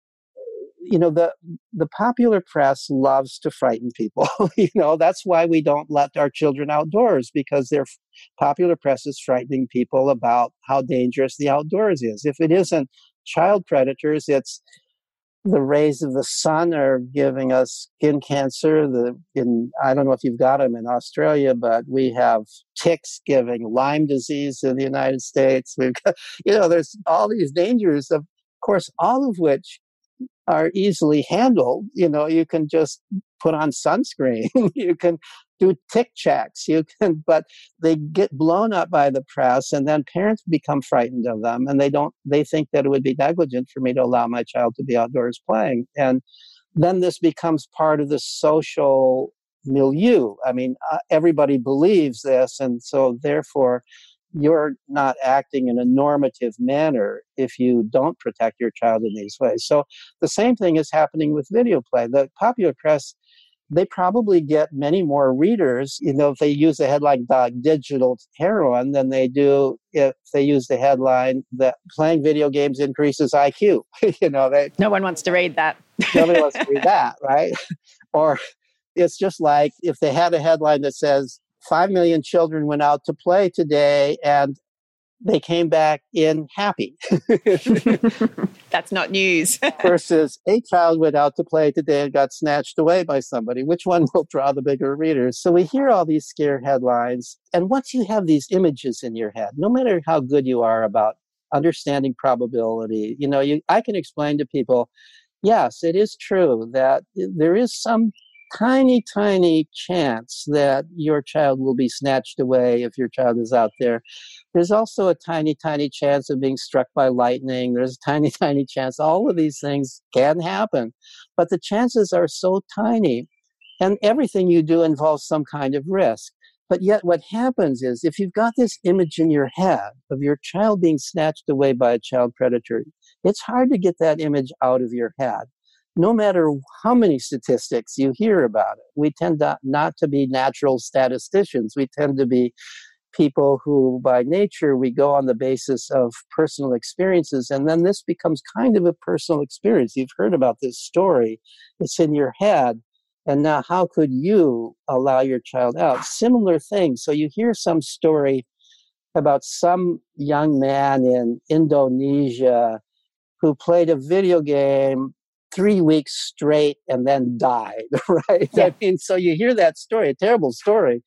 Speaker 2: the popular press loves to frighten people. That's why we don't let our children outdoors, because their popular press is frightening people about how dangerous the outdoors is. If it isn't child predators, it's the rays of the sun are giving us skin cancer. I don't know if you've got them in Australia, but we have ticks giving Lyme disease in the United States. We've got, there's all these dangers, of course, all of which are easily handled. You can just put on sunscreen. You can do tick checks. But they get blown up by the press, and then parents become frightened of them, and they think that it would be negligent for me to allow my child to be outdoors playing. And then this becomes part of the social milieu. I mean, everybody believes this, and so therefore you're not acting in a normative manner if you don't protect your child in these ways. So the same thing is happening with video play. The popular press, they probably get many more readers, if they use a headline about digital heroin than they do if they use the headline that playing video games increases IQ.
Speaker 1: No one wants to read that.
Speaker 2: Nobody wants to read that, right? Or it's just like if they had a headline that says 5 million children went out to play today and they came back in happy.
Speaker 1: That's not news.
Speaker 2: Versus a child went out to play today and got snatched away by somebody. Which one will draw the bigger readers? So we hear all these scare headlines. And once you have these images in your head, no matter how good you are about understanding probability, I can explain to people, yes, it is true that there is some tiny, tiny chance that your child will be snatched away if your child is out there. There's also a tiny, tiny chance of being struck by lightning. There's a tiny, tiny chance. All of these things can happen, but the chances are so tiny, and everything you do involves some kind of risk. But yet what happens is if you've got this image in your head of your child being snatched away by a child predator, it's hard to get that image out of your head. No matter how many statistics you hear about it, we tend not to be natural statisticians. We tend to be people who, by nature, we go on the basis of personal experiences. And then this becomes kind of a personal experience. You've heard about this story. It's in your head. And now how could you allow your child out? Similar thing. So you hear some story about some young man in Indonesia who played a video game 3 weeks straight and then died, right?
Speaker 1: Yeah.
Speaker 2: I mean, so you hear that story, a terrible story,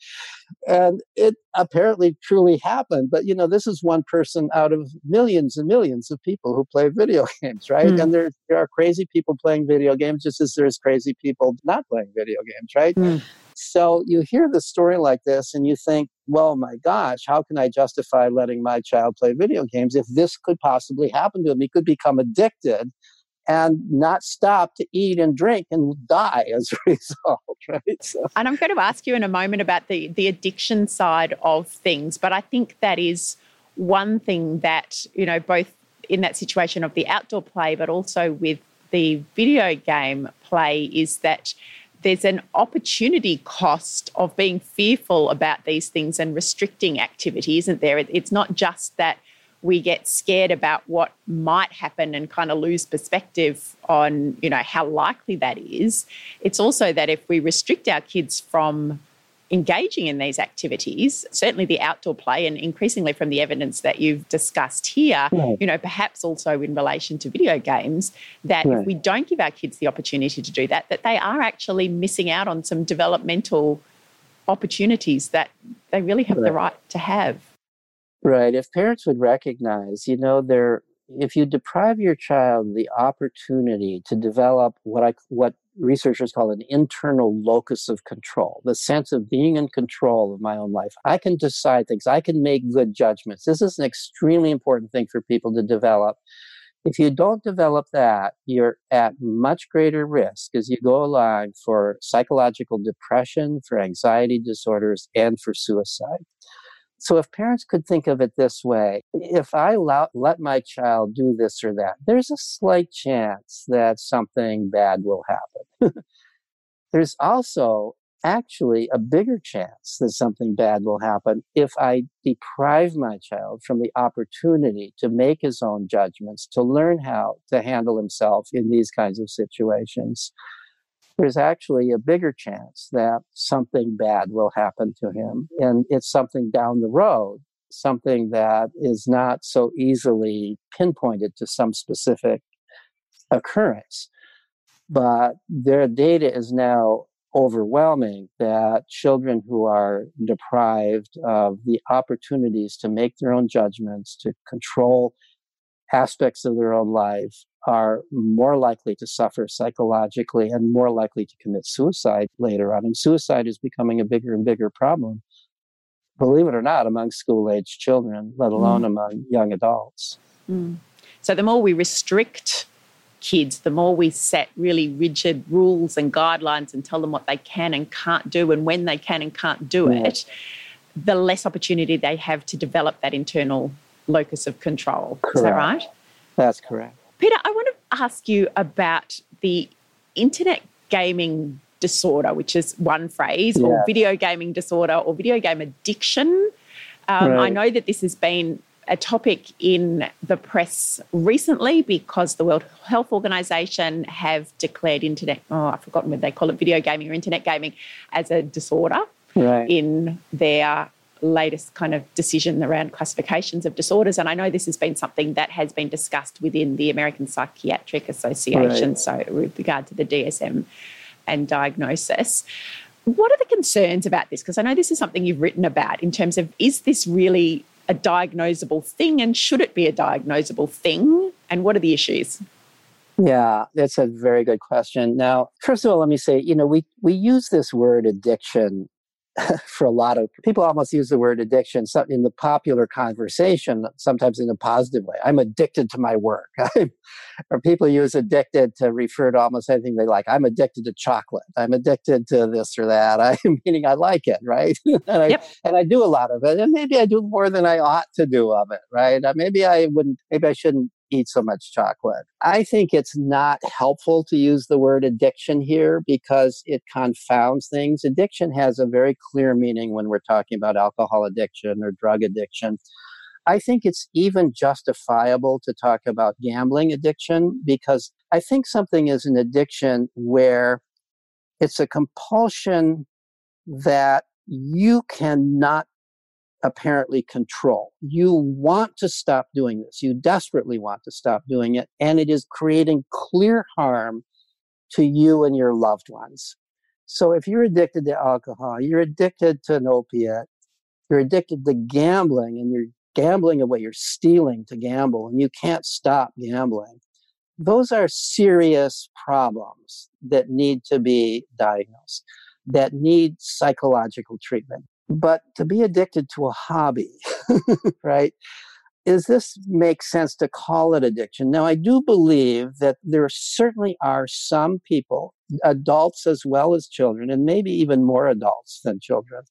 Speaker 2: and it apparently truly happened. But, this is one person out of millions and millions of people who play video games, right? And there are crazy people playing video games just as there's crazy people not playing video games, right? So you hear the story like this and you think, well, my gosh, how can I justify letting my child play video games if this could possibly happen to him? He could become addicted and not stop to eat and drink and die as a result, right? So.
Speaker 1: And I'm going to ask you in a moment about the addiction side of things, but I think that is one thing that, both in that situation of the outdoor play, but also with the video game play, is that there's an opportunity cost of being fearful about these things and restricting activity, isn't there? It's not just that we get scared about what might happen and kind of lose perspective on, how likely that is. It's also that if we restrict our kids from engaging in these activities, certainly the outdoor play, and increasingly from the evidence that you've discussed here, perhaps also in relation to video games, that if we don't give our kids the opportunity to do that, that they are actually missing out on some developmental opportunities that they really have the right to have.
Speaker 2: Right. If parents would recognize, if you deprive your child the opportunity to develop what researchers call an internal locus of control, the sense of being in control of my own life, I can decide things, I can make good judgments. This is an extremely important thing for people to develop. If you don't develop that, you're at much greater risk as you go along for psychological depression, for anxiety disorders, and for suicide. So if parents could think of it this way, if I let my child do this or that, there's a slight chance that something bad will happen. There's also actually a bigger chance that something bad will happen if I deprive my child from the opportunity to make his own judgments, to learn how to handle himself in these kinds of situations. There's actually a bigger chance that something bad will happen to him. And it's something down the road, something that is not so easily pinpointed to some specific occurrence. But their data is now overwhelming that children who are deprived of the opportunities to make their own judgments, to control aspects of their own life, are more likely to suffer psychologically and more likely to commit suicide later on. And suicide is becoming a bigger and bigger problem, believe it or not, among school-age children, let alone among young adults.
Speaker 1: So the more we restrict kids, the more we set really rigid rules and guidelines and tell them what they can and can't do and when they can and can't do it, the less opportunity they have to develop that internal locus of control.
Speaker 2: Correct.
Speaker 1: Is that right?
Speaker 2: That's correct.
Speaker 1: Peter, I want to ask you about the internet gaming disorder, which is one phrase, or video gaming disorder or video game addiction. I know that this has been a topic in the press recently because the World Health Organization have declared I've forgotten whether they call it video gaming or internet gaming, as a disorder in their latest kind of decision around classifications of disorders. And I know this has been something that has been discussed within the American Psychiatric Association, so with regard to the DSM and diagnosis. What are the concerns about this? Because I know this is something you've written about in terms of, is this really a diagnosable thing, and should it be a diagnosable thing? And what are the issues?
Speaker 2: Yeah, that's a very good question. Now, first of all, let me say, we use this word addiction for a lot of people. Almost use the word addiction in the popular conversation, sometimes in a positive way. I'm addicted to my work. Or people use addicted to refer to almost anything they like. I'm addicted to chocolate. I'm addicted to this or that. Meaning I like it, right? and I do a lot of it. And maybe I do more than I ought to do of it, right? Maybe I shouldn't eat so much chocolate. I think it's not helpful to use the word addiction here because it confounds things. Addiction has a very clear meaning when we're talking about alcohol addiction or drug addiction. I think it's even justifiable to talk about gambling addiction because I think something is an addiction where it's a compulsion that you cannot apparently control. You want to stop doing this. You desperately want to stop doing it. And it is creating clear harm to you and your loved ones. So if you're addicted to alcohol, you're addicted to an opiate, you're addicted to gambling, and you're gambling away, you're stealing to gamble, and you can't stop gambling. Those are serious problems that need to be diagnosed, that need psychological treatment. But to be addicted to a hobby, right? This makes sense to call it addiction? Now, I do believe that there certainly are some people, adults as well as children, and maybe even more adults than children,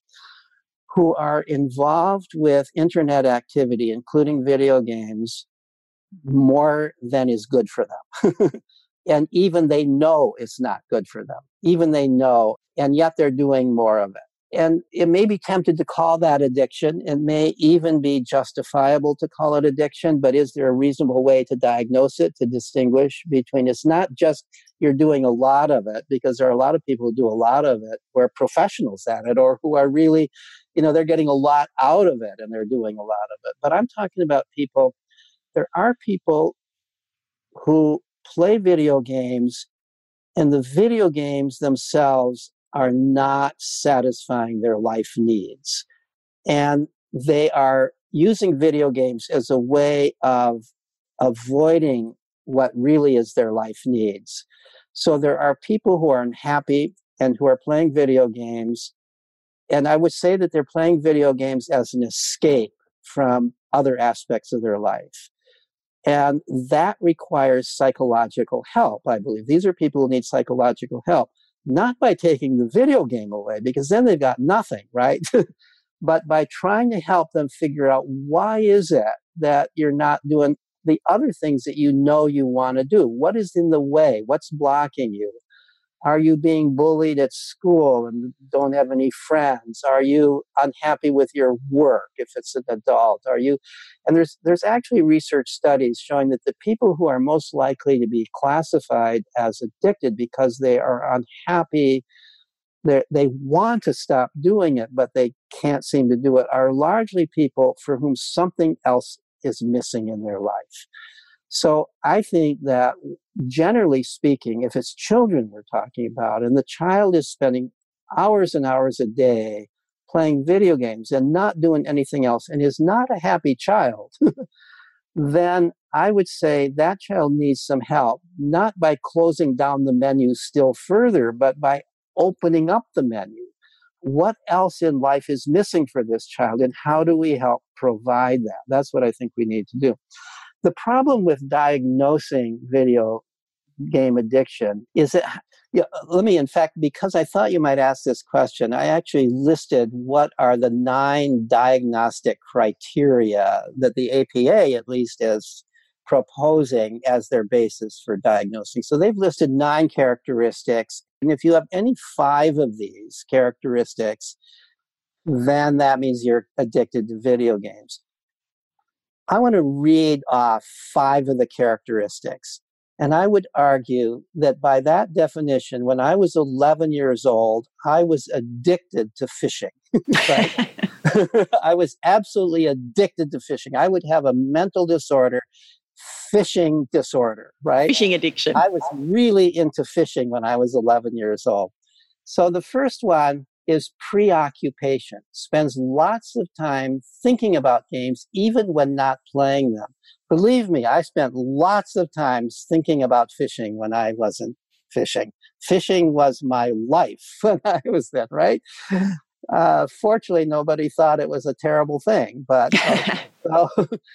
Speaker 2: who are involved with internet activity, including video games, more than is good for them. And even they know it's not good for them. Even they know, and yet they're doing more of it. And it may be tempted to call that addiction. It may even be justifiable to call it addiction, but is there a reasonable way to diagnose it, to distinguish between it's not just you're doing a lot of it, because there are a lot of people who do a lot of it, who are professionals at it, or who are really, they're getting a lot out of it and they're doing a lot of it. But I'm talking about people, there are people who play video games and the video games themselves are not satisfying their life needs. And they are using video games as a way of avoiding what really is their life needs. So there are people who are unhappy and who are playing video games. And I would say that they're playing video games as an escape from other aspects of their life. And that requires psychological help, I believe. These are people who need psychological help. Not by taking the video game away, because then they've got nothing, right? but by trying to help them figure out why is it that you're not doing the other things that you know you want to do. What is in the way? What's blocking you? Are you being bullied at school and don't have any friends? Are you unhappy with your work if it's an adult? Are you, and there's actually research studies showing that the people who are most likely to be classified as addicted because they are unhappy, they want to stop doing it, but they can't seem to do it, are largely people for whom something else is missing in their life. So I think that generally speaking, if it's children we're talking about, and the child is spending hours and hours a day playing video games and not doing anything else and is not a happy child, then I would say that child needs some help, not by closing down the menu still further, but by opening up the menu. What else in life is missing for this child, and how do we help provide that? That's what I think we need to do. The problem with diagnosing video game addiction is that, let me, in fact, because I thought you might ask this question, I actually listed what are the 9 diagnostic criteria that the APA at least is proposing as their basis for diagnosing. So they've listed 9 characteristics. And if you have any 5 of these characteristics, then that means you're addicted to video games. I want to read off 5 of the characteristics. And I would argue that by that definition, when I was 11 years old, I was addicted to fishing. Right? I was absolutely addicted to fishing. I would have a mental disorder, fishing disorder, right?
Speaker 1: Fishing addiction.
Speaker 2: I was really into fishing when I was 11 years old. So the first one is preoccupation. Spends lots of time thinking about games, even when not playing them. Believe me, I spent lots of times thinking about fishing when I wasn't fishing. Fishing was my life when I was then, right? Fortunately, nobody thought it was a terrible thing, but so,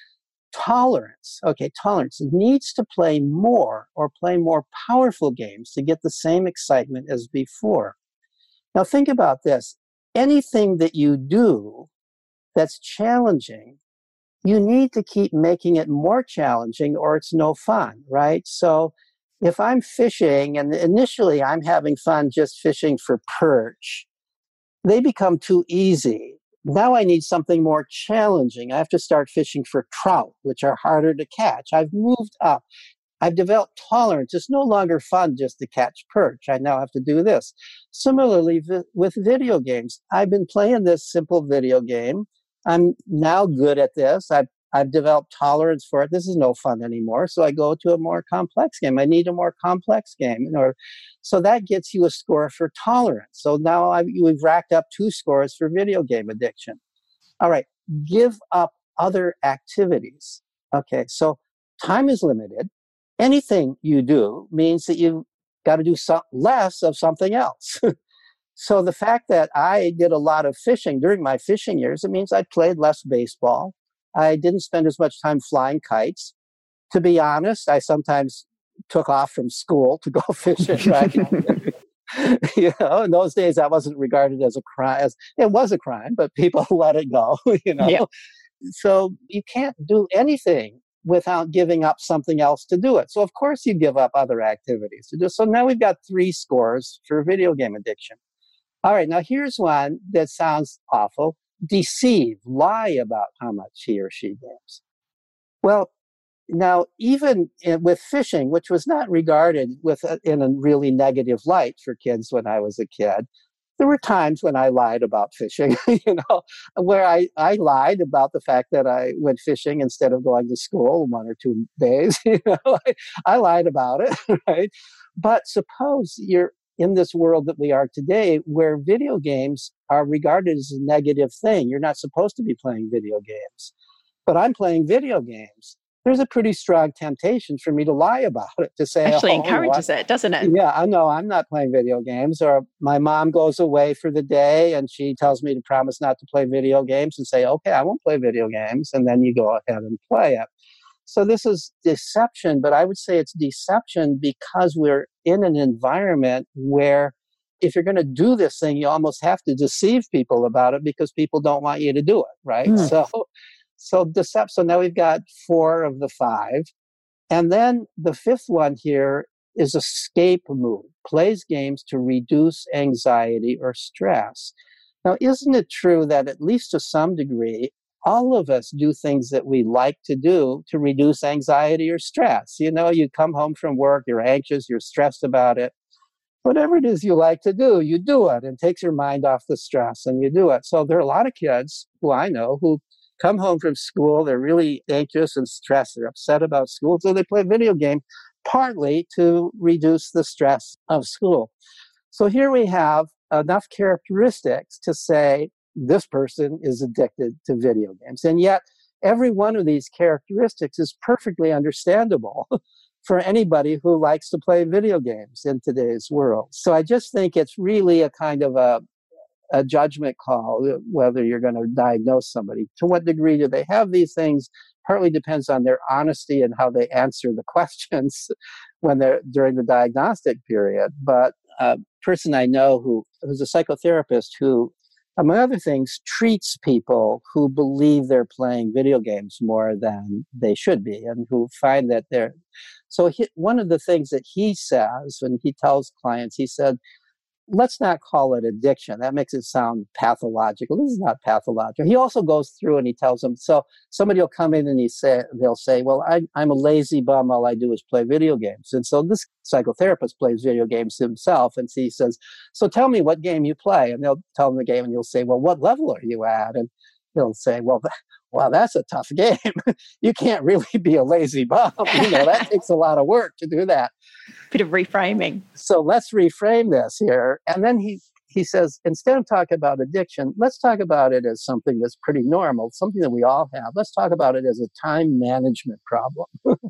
Speaker 2: tolerance. Okay, tolerance needs to play more or play more powerful games to get the same excitement as before. Now think about this. Anything that you do that's challenging, you need to keep making it more challenging or it's no fun, right? So if I'm fishing and initially I'm having fun just fishing for perch, they become too easy. Now I need something more challenging. I have to start fishing for trout, which are harder to catch. I've moved up. I've developed tolerance. It's no longer fun just to catch perch. I now have to do this. Similarly, with video games, I've been playing this simple video game. I'm now good at this. I've developed tolerance for it. This is no fun anymore. So I go to a more complex game. I need a more complex game. So that gets you a score for tolerance. So now we've racked up 2 scores for video game addiction. All right, give up other activities. Okay, so time is limited. Anything you do means that you've got to do less of something else. So the fact that I did a lot of fishing during my fishing years, it means I played less baseball. I didn't spend as much time flying kites. To be honest, I sometimes took off from school to go fishing, right? In those days, that wasn't regarded as a crime. It was a crime, but people let it go,
Speaker 1: Yep.
Speaker 2: So you can't do anything without giving up something else to do it. So of course you give up other activities to do. So now we've got 3 scores for video game addiction. All right, now here's one that sounds awful. Deceive, lie about how much he or she games. Well, now even with fishing, which was not regarded in a really negative light for kids when I was a kid, there were times when I lied about fishing, where I lied about the fact that I went fishing instead of going to school 1 or 2 days. I lied about it, right? But suppose you're in this world that we are today where video games are regarded as a negative thing. You're not supposed to be playing video games. But I'm playing video games. There's a pretty strong temptation for me to lie about it, to say,
Speaker 1: Actually encourages it, doesn't it?
Speaker 2: Yeah, I know I'm not playing video games. Or my mom goes away for the day and she tells me to promise not to play video games and say, okay, I won't play video games. And then you go ahead and play it. So this is deception, but I would say it's deception because we're in an environment where if you're going to do this thing, you almost have to deceive people about it because people don't want you to do it, right? So now we've got 4 of the 5. And then the 5th one here is escape mode, plays games to reduce anxiety or stress. Now, isn't it true that at least to some degree, all of us do things that we like to do to reduce anxiety or stress? You know, you come home from work, you're anxious, you're stressed about it. Whatever it is you like to do, you do it and takes your mind off the stress and you do it. So there are a lot of kids who I know who come home from school, they're really anxious and stressed, they're upset about school, so they play a video game partly to reduce the stress of school. So here we have enough characteristics to say this person is addicted to video games. And yet every one of these characteristics is perfectly understandable for anybody who likes to play video games in today's world. So I just think it's really a kind of a judgment call whether you're going to diagnose somebody. To what degree do they have these things partly depends on their honesty and how they answer the questions when they're during the diagnostic period. But a person I know who's a psychotherapist who, among other things, treats people who believe they're playing video games more than they should be and who find that they're... So one of the things that he says when he tells clients, he said, let's not call it addiction. That makes it sound pathological. This is not pathological. He also goes through and he tells them, so somebody will come in and they'll say, well, I'm a lazy bum. All I do is play video games. And so this psychotherapist plays video games himself. And he says, so tell me what game you play. And they'll tell him the game and you'll say, well, what level are you at? And he'll say, well, that's a tough game. You can't really be a lazy bum. That takes a lot of work to do that.
Speaker 1: Bit of reframing.
Speaker 2: So let's reframe this here. And then he says, instead of talking about addiction, let's talk about it as something that's pretty normal, something that we all have. Let's talk about it as a time management problem.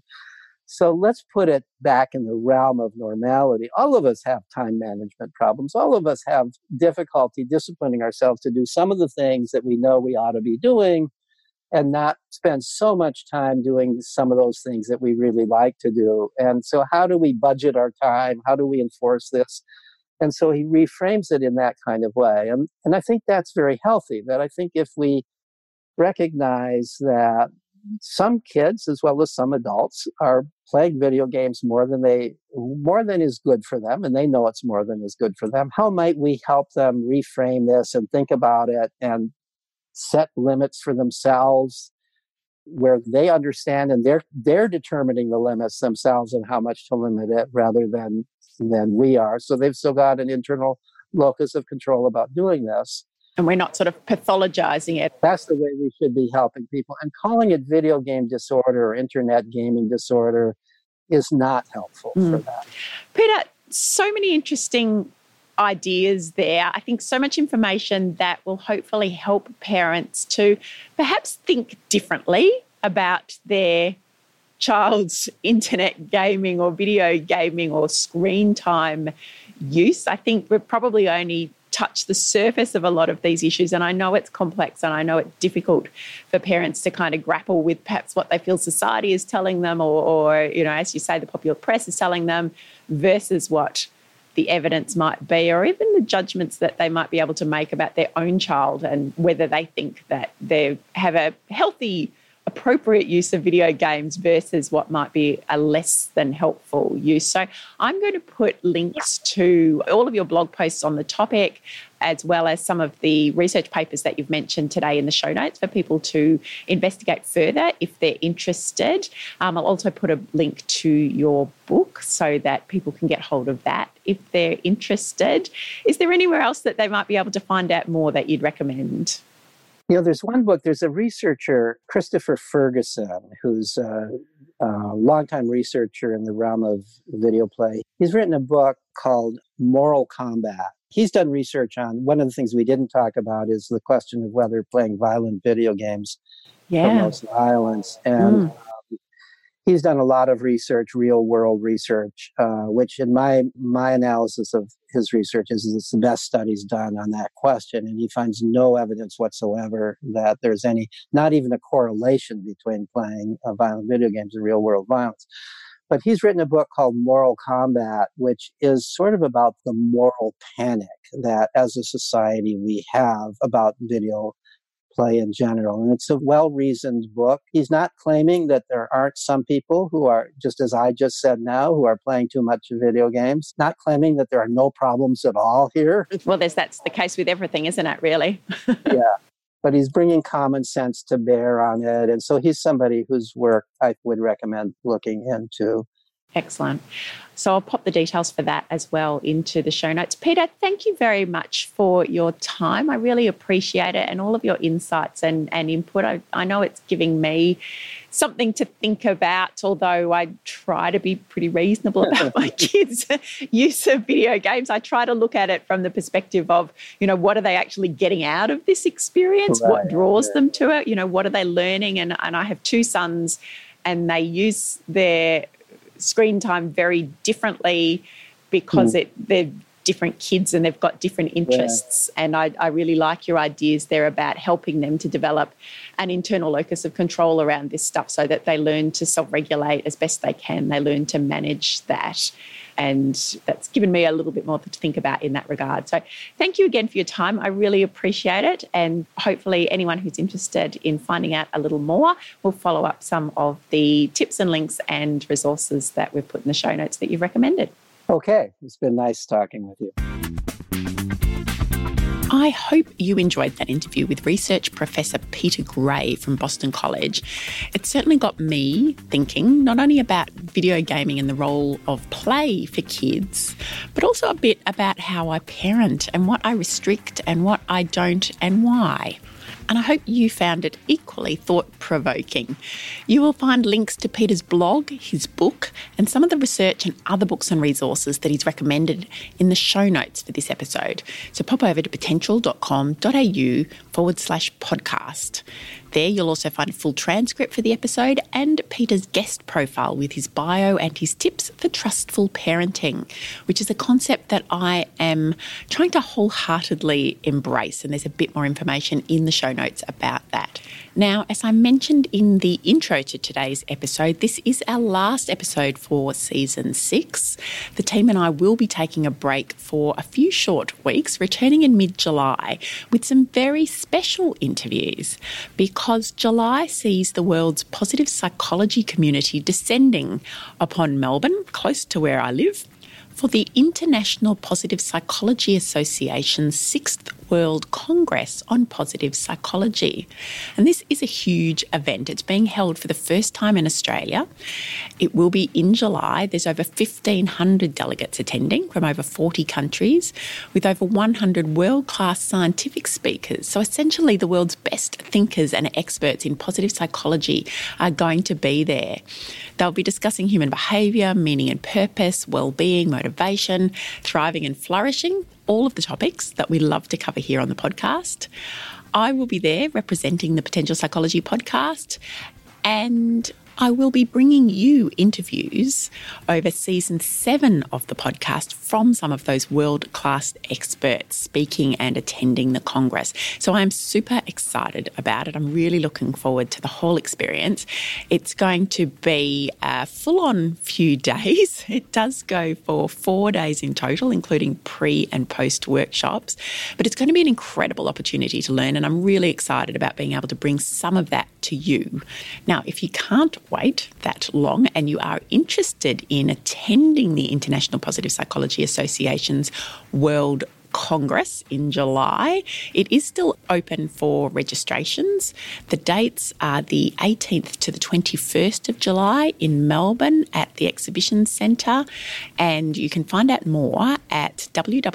Speaker 2: So let's put it back in the realm of normality. All of us have time management problems. All of us have difficulty disciplining ourselves to do some of the things that we know we ought to be doing and not spend so much time doing some of those things that we really like to do. And so how do we budget our time? How do we enforce this? And so he reframes it in that kind of way. And I think that's very healthy, that I think if we recognize that some kids, as well as some adults, are playing video games more than is good for them, and they know it's more than is good for them, how might we help them reframe this and think about it and set limits for themselves where they understand and they're determining the limits themselves and how much to limit it rather than we are. So they've still got an internal locus of control about doing this.
Speaker 1: And we're not sort of pathologizing it.
Speaker 2: That's the way we should be helping people. And calling it video game disorder or internet gaming disorder is not helpful for that.
Speaker 1: Peter, so many interesting ideas there. I think so much information that will hopefully help parents to perhaps think differently about their child's internet gaming or video gaming or screen time use. I think we've probably only touched the surface of a lot of these issues, and I know it's complex and I know it's difficult for parents to kind of grapple with perhaps what they feel society is telling them or as you say, the popular press is telling them versus what the evidence might be, or even the judgments that they might be able to make about their own child and whether they think that they have a healthy, appropriate use of video games versus what might be a less than helpful use. So I'm going to put links to all of your blog posts on the topic, as well as some of the research papers that you've mentioned today in the show notes for people to investigate further if they're interested. I'll also put a link to your book so that people can get hold of that if they're interested. Is there anywhere else that they might be able to find out more that you'd recommend?
Speaker 2: There's one book, there's a researcher, Christopher Ferguson, who's a longtime researcher in the realm of video play. He's written a book called Moral Combat. He's done research on, one of the things we didn't talk about is the question of whether playing violent video games promotes violence. And he's done a lot of research, real world research, which in my analysis of his research is it's the best studies done on that question. And he finds no evidence whatsoever that there's not even a correlation between playing violent video games and real world violence. But he's written a book called Moral Combat, which is sort of about the moral panic that as a society we have about video play in general. And it's a well-reasoned book. He's not claiming that there aren't some people who are, just as I just said now, who are playing too much video games, not claiming that there are no problems at all here.
Speaker 1: Well, that's the case with everything, isn't it, really?
Speaker 2: Yeah. But he's bringing common sense to bear on it. And so he's somebody whose work I would recommend looking into.
Speaker 1: Excellent. So I'll pop the details for that as well into the show notes. Peter, thank you very much for your time. I really appreciate it and all of your insights and input. I know it's giving me something to think about, although I try to be pretty reasonable about my kids' use of video games. I try to look at it from the perspective of, what are they actually getting out of this experience? Right. What draws them to it? What are they learning? And I have two sons and they use their screen time very differently because they're different kids and they've got different interests. Yeah. And I really like your ideas there about helping them to develop an internal locus of control around this stuff so that they learn to self-regulate as best they can. They learn to manage that. And that's given me a little bit more to think about in that regard. So thank you again for your time. I really appreciate it. And hopefully anyone who's interested in finding out a little more will follow up some of the tips and links and resources that we've put in the show notes that you've recommended.
Speaker 2: Okay. It's been nice talking with you.
Speaker 1: I hope you enjoyed that interview with research professor Peter Gray from Boston College. It certainly got me thinking not only about video gaming and the role of play for kids, but also a bit about how I parent and what I restrict and what I don't and why. And I hope you found it equally thought-provoking. You will find links to Peter's blog, his book, and some of the research and other books and resources that he's recommended in the show notes for this episode. So pop over to potential.com.au/podcast. There you'll also find a full transcript for the episode and Peter's guest profile with his bio and his tips for trustful parenting, which is a concept that I am trying to wholeheartedly embrace. And there's a bit more information in the show notes about that. Now, as I mentioned in the intro to today's episode, this is our last episode for season 6. The team and I will be taking a break for a few short weeks, returning in mid-July with some very special interviews because July sees the world's positive psychology community descending upon Melbourne, close to where I live, for the International Positive Psychology Association's 6th World Congress on Positive Psychology. And this is a huge event. It's being held for the first time in Australia. It will be in July. There's over 1,500 delegates attending from over 40 countries with over 100 world-class scientific speakers. So essentially the world's best thinkers and experts in positive psychology are going to be there. They'll be discussing human behaviour, meaning and purpose, well-being, motivation, thriving and flourishing, all of the topics that we love to cover here on the podcast. I will be there representing the Potential Psychology podcast, and I will be bringing you interviews over season 7 of the podcast from some of those world-class experts speaking and attending the Congress. So I'm super excited about it. I'm really looking forward to the whole experience. It's going to be a full-on few days. It does go for 4 days in total, including pre- and post-workshops. But it's going to be an incredible opportunity to learn, and I'm really excited about being able to bring some of that to you. Now, if you can't wait that long and you are interested in attending the International Positive Psychology Association's World Congress in July, it is still open for registrations. The dates are the 18th to the 21st of July in Melbourne at the Exhibition Centre, and you can find out more at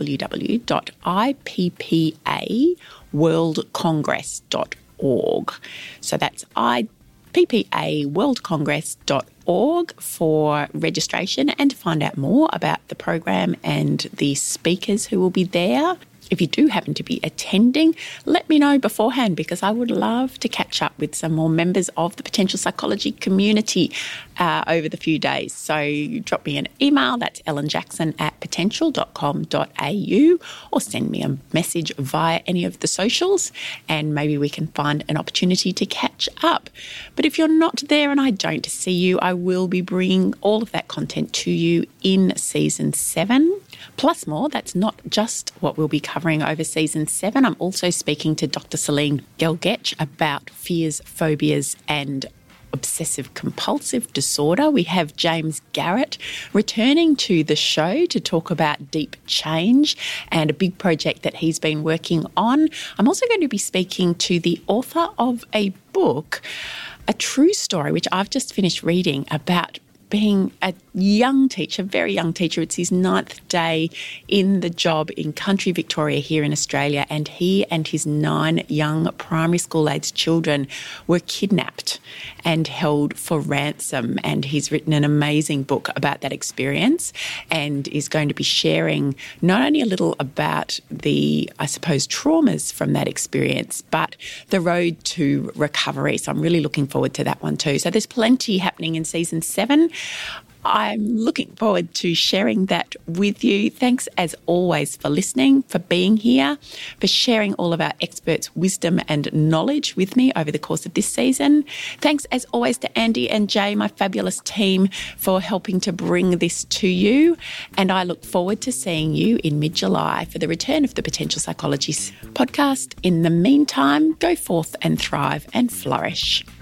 Speaker 1: www.ippaworldcongress.org. So that's ippaworldcongress.org for registration and to find out more about the program and the speakers who will be there. If you do happen to be attending, let me know beforehand because I would love to catch up with some more members of the Potential Psychology community over the few days. So drop me an email, that's ellenjackson@potential.com.au, or send me a message via any of the socials and maybe we can find an opportunity to catch up. But if you're not there and I don't see you, I will be bringing all of that content to you in Season 7. Plus more, that's not just what we'll be covering over Season 7. I'm also speaking to Dr. Celine Gelgetch about fears, phobias and obsessive-compulsive disorder. We have James Garrett returning to the show to talk about deep change and a big project that he's been working on. I'm also going to be speaking to the author of a book, a true story, which I've just finished reading about being a young teacher, very young teacher. It's his 9th day in the job in country Victoria here in Australia, and he and his 9 young primary school-aged children were kidnapped and held for ransom. And he's written an amazing book about that experience and is going to be sharing not only a little about the, I suppose, traumas from that experience, but the road to recovery. So I'm really looking forward to that one too. So there's plenty happening in Season 7. I'm looking forward to sharing that with you. Thanks as always for listening, for being here, for sharing all of our experts' wisdom and knowledge with me over the course of this season. Thanks as always to Andy and Jay, my fabulous team, for helping to bring this to you. And I look forward to seeing you in mid-July for the return of the Potential Psychology podcast. In the meantime, go forth and thrive and flourish.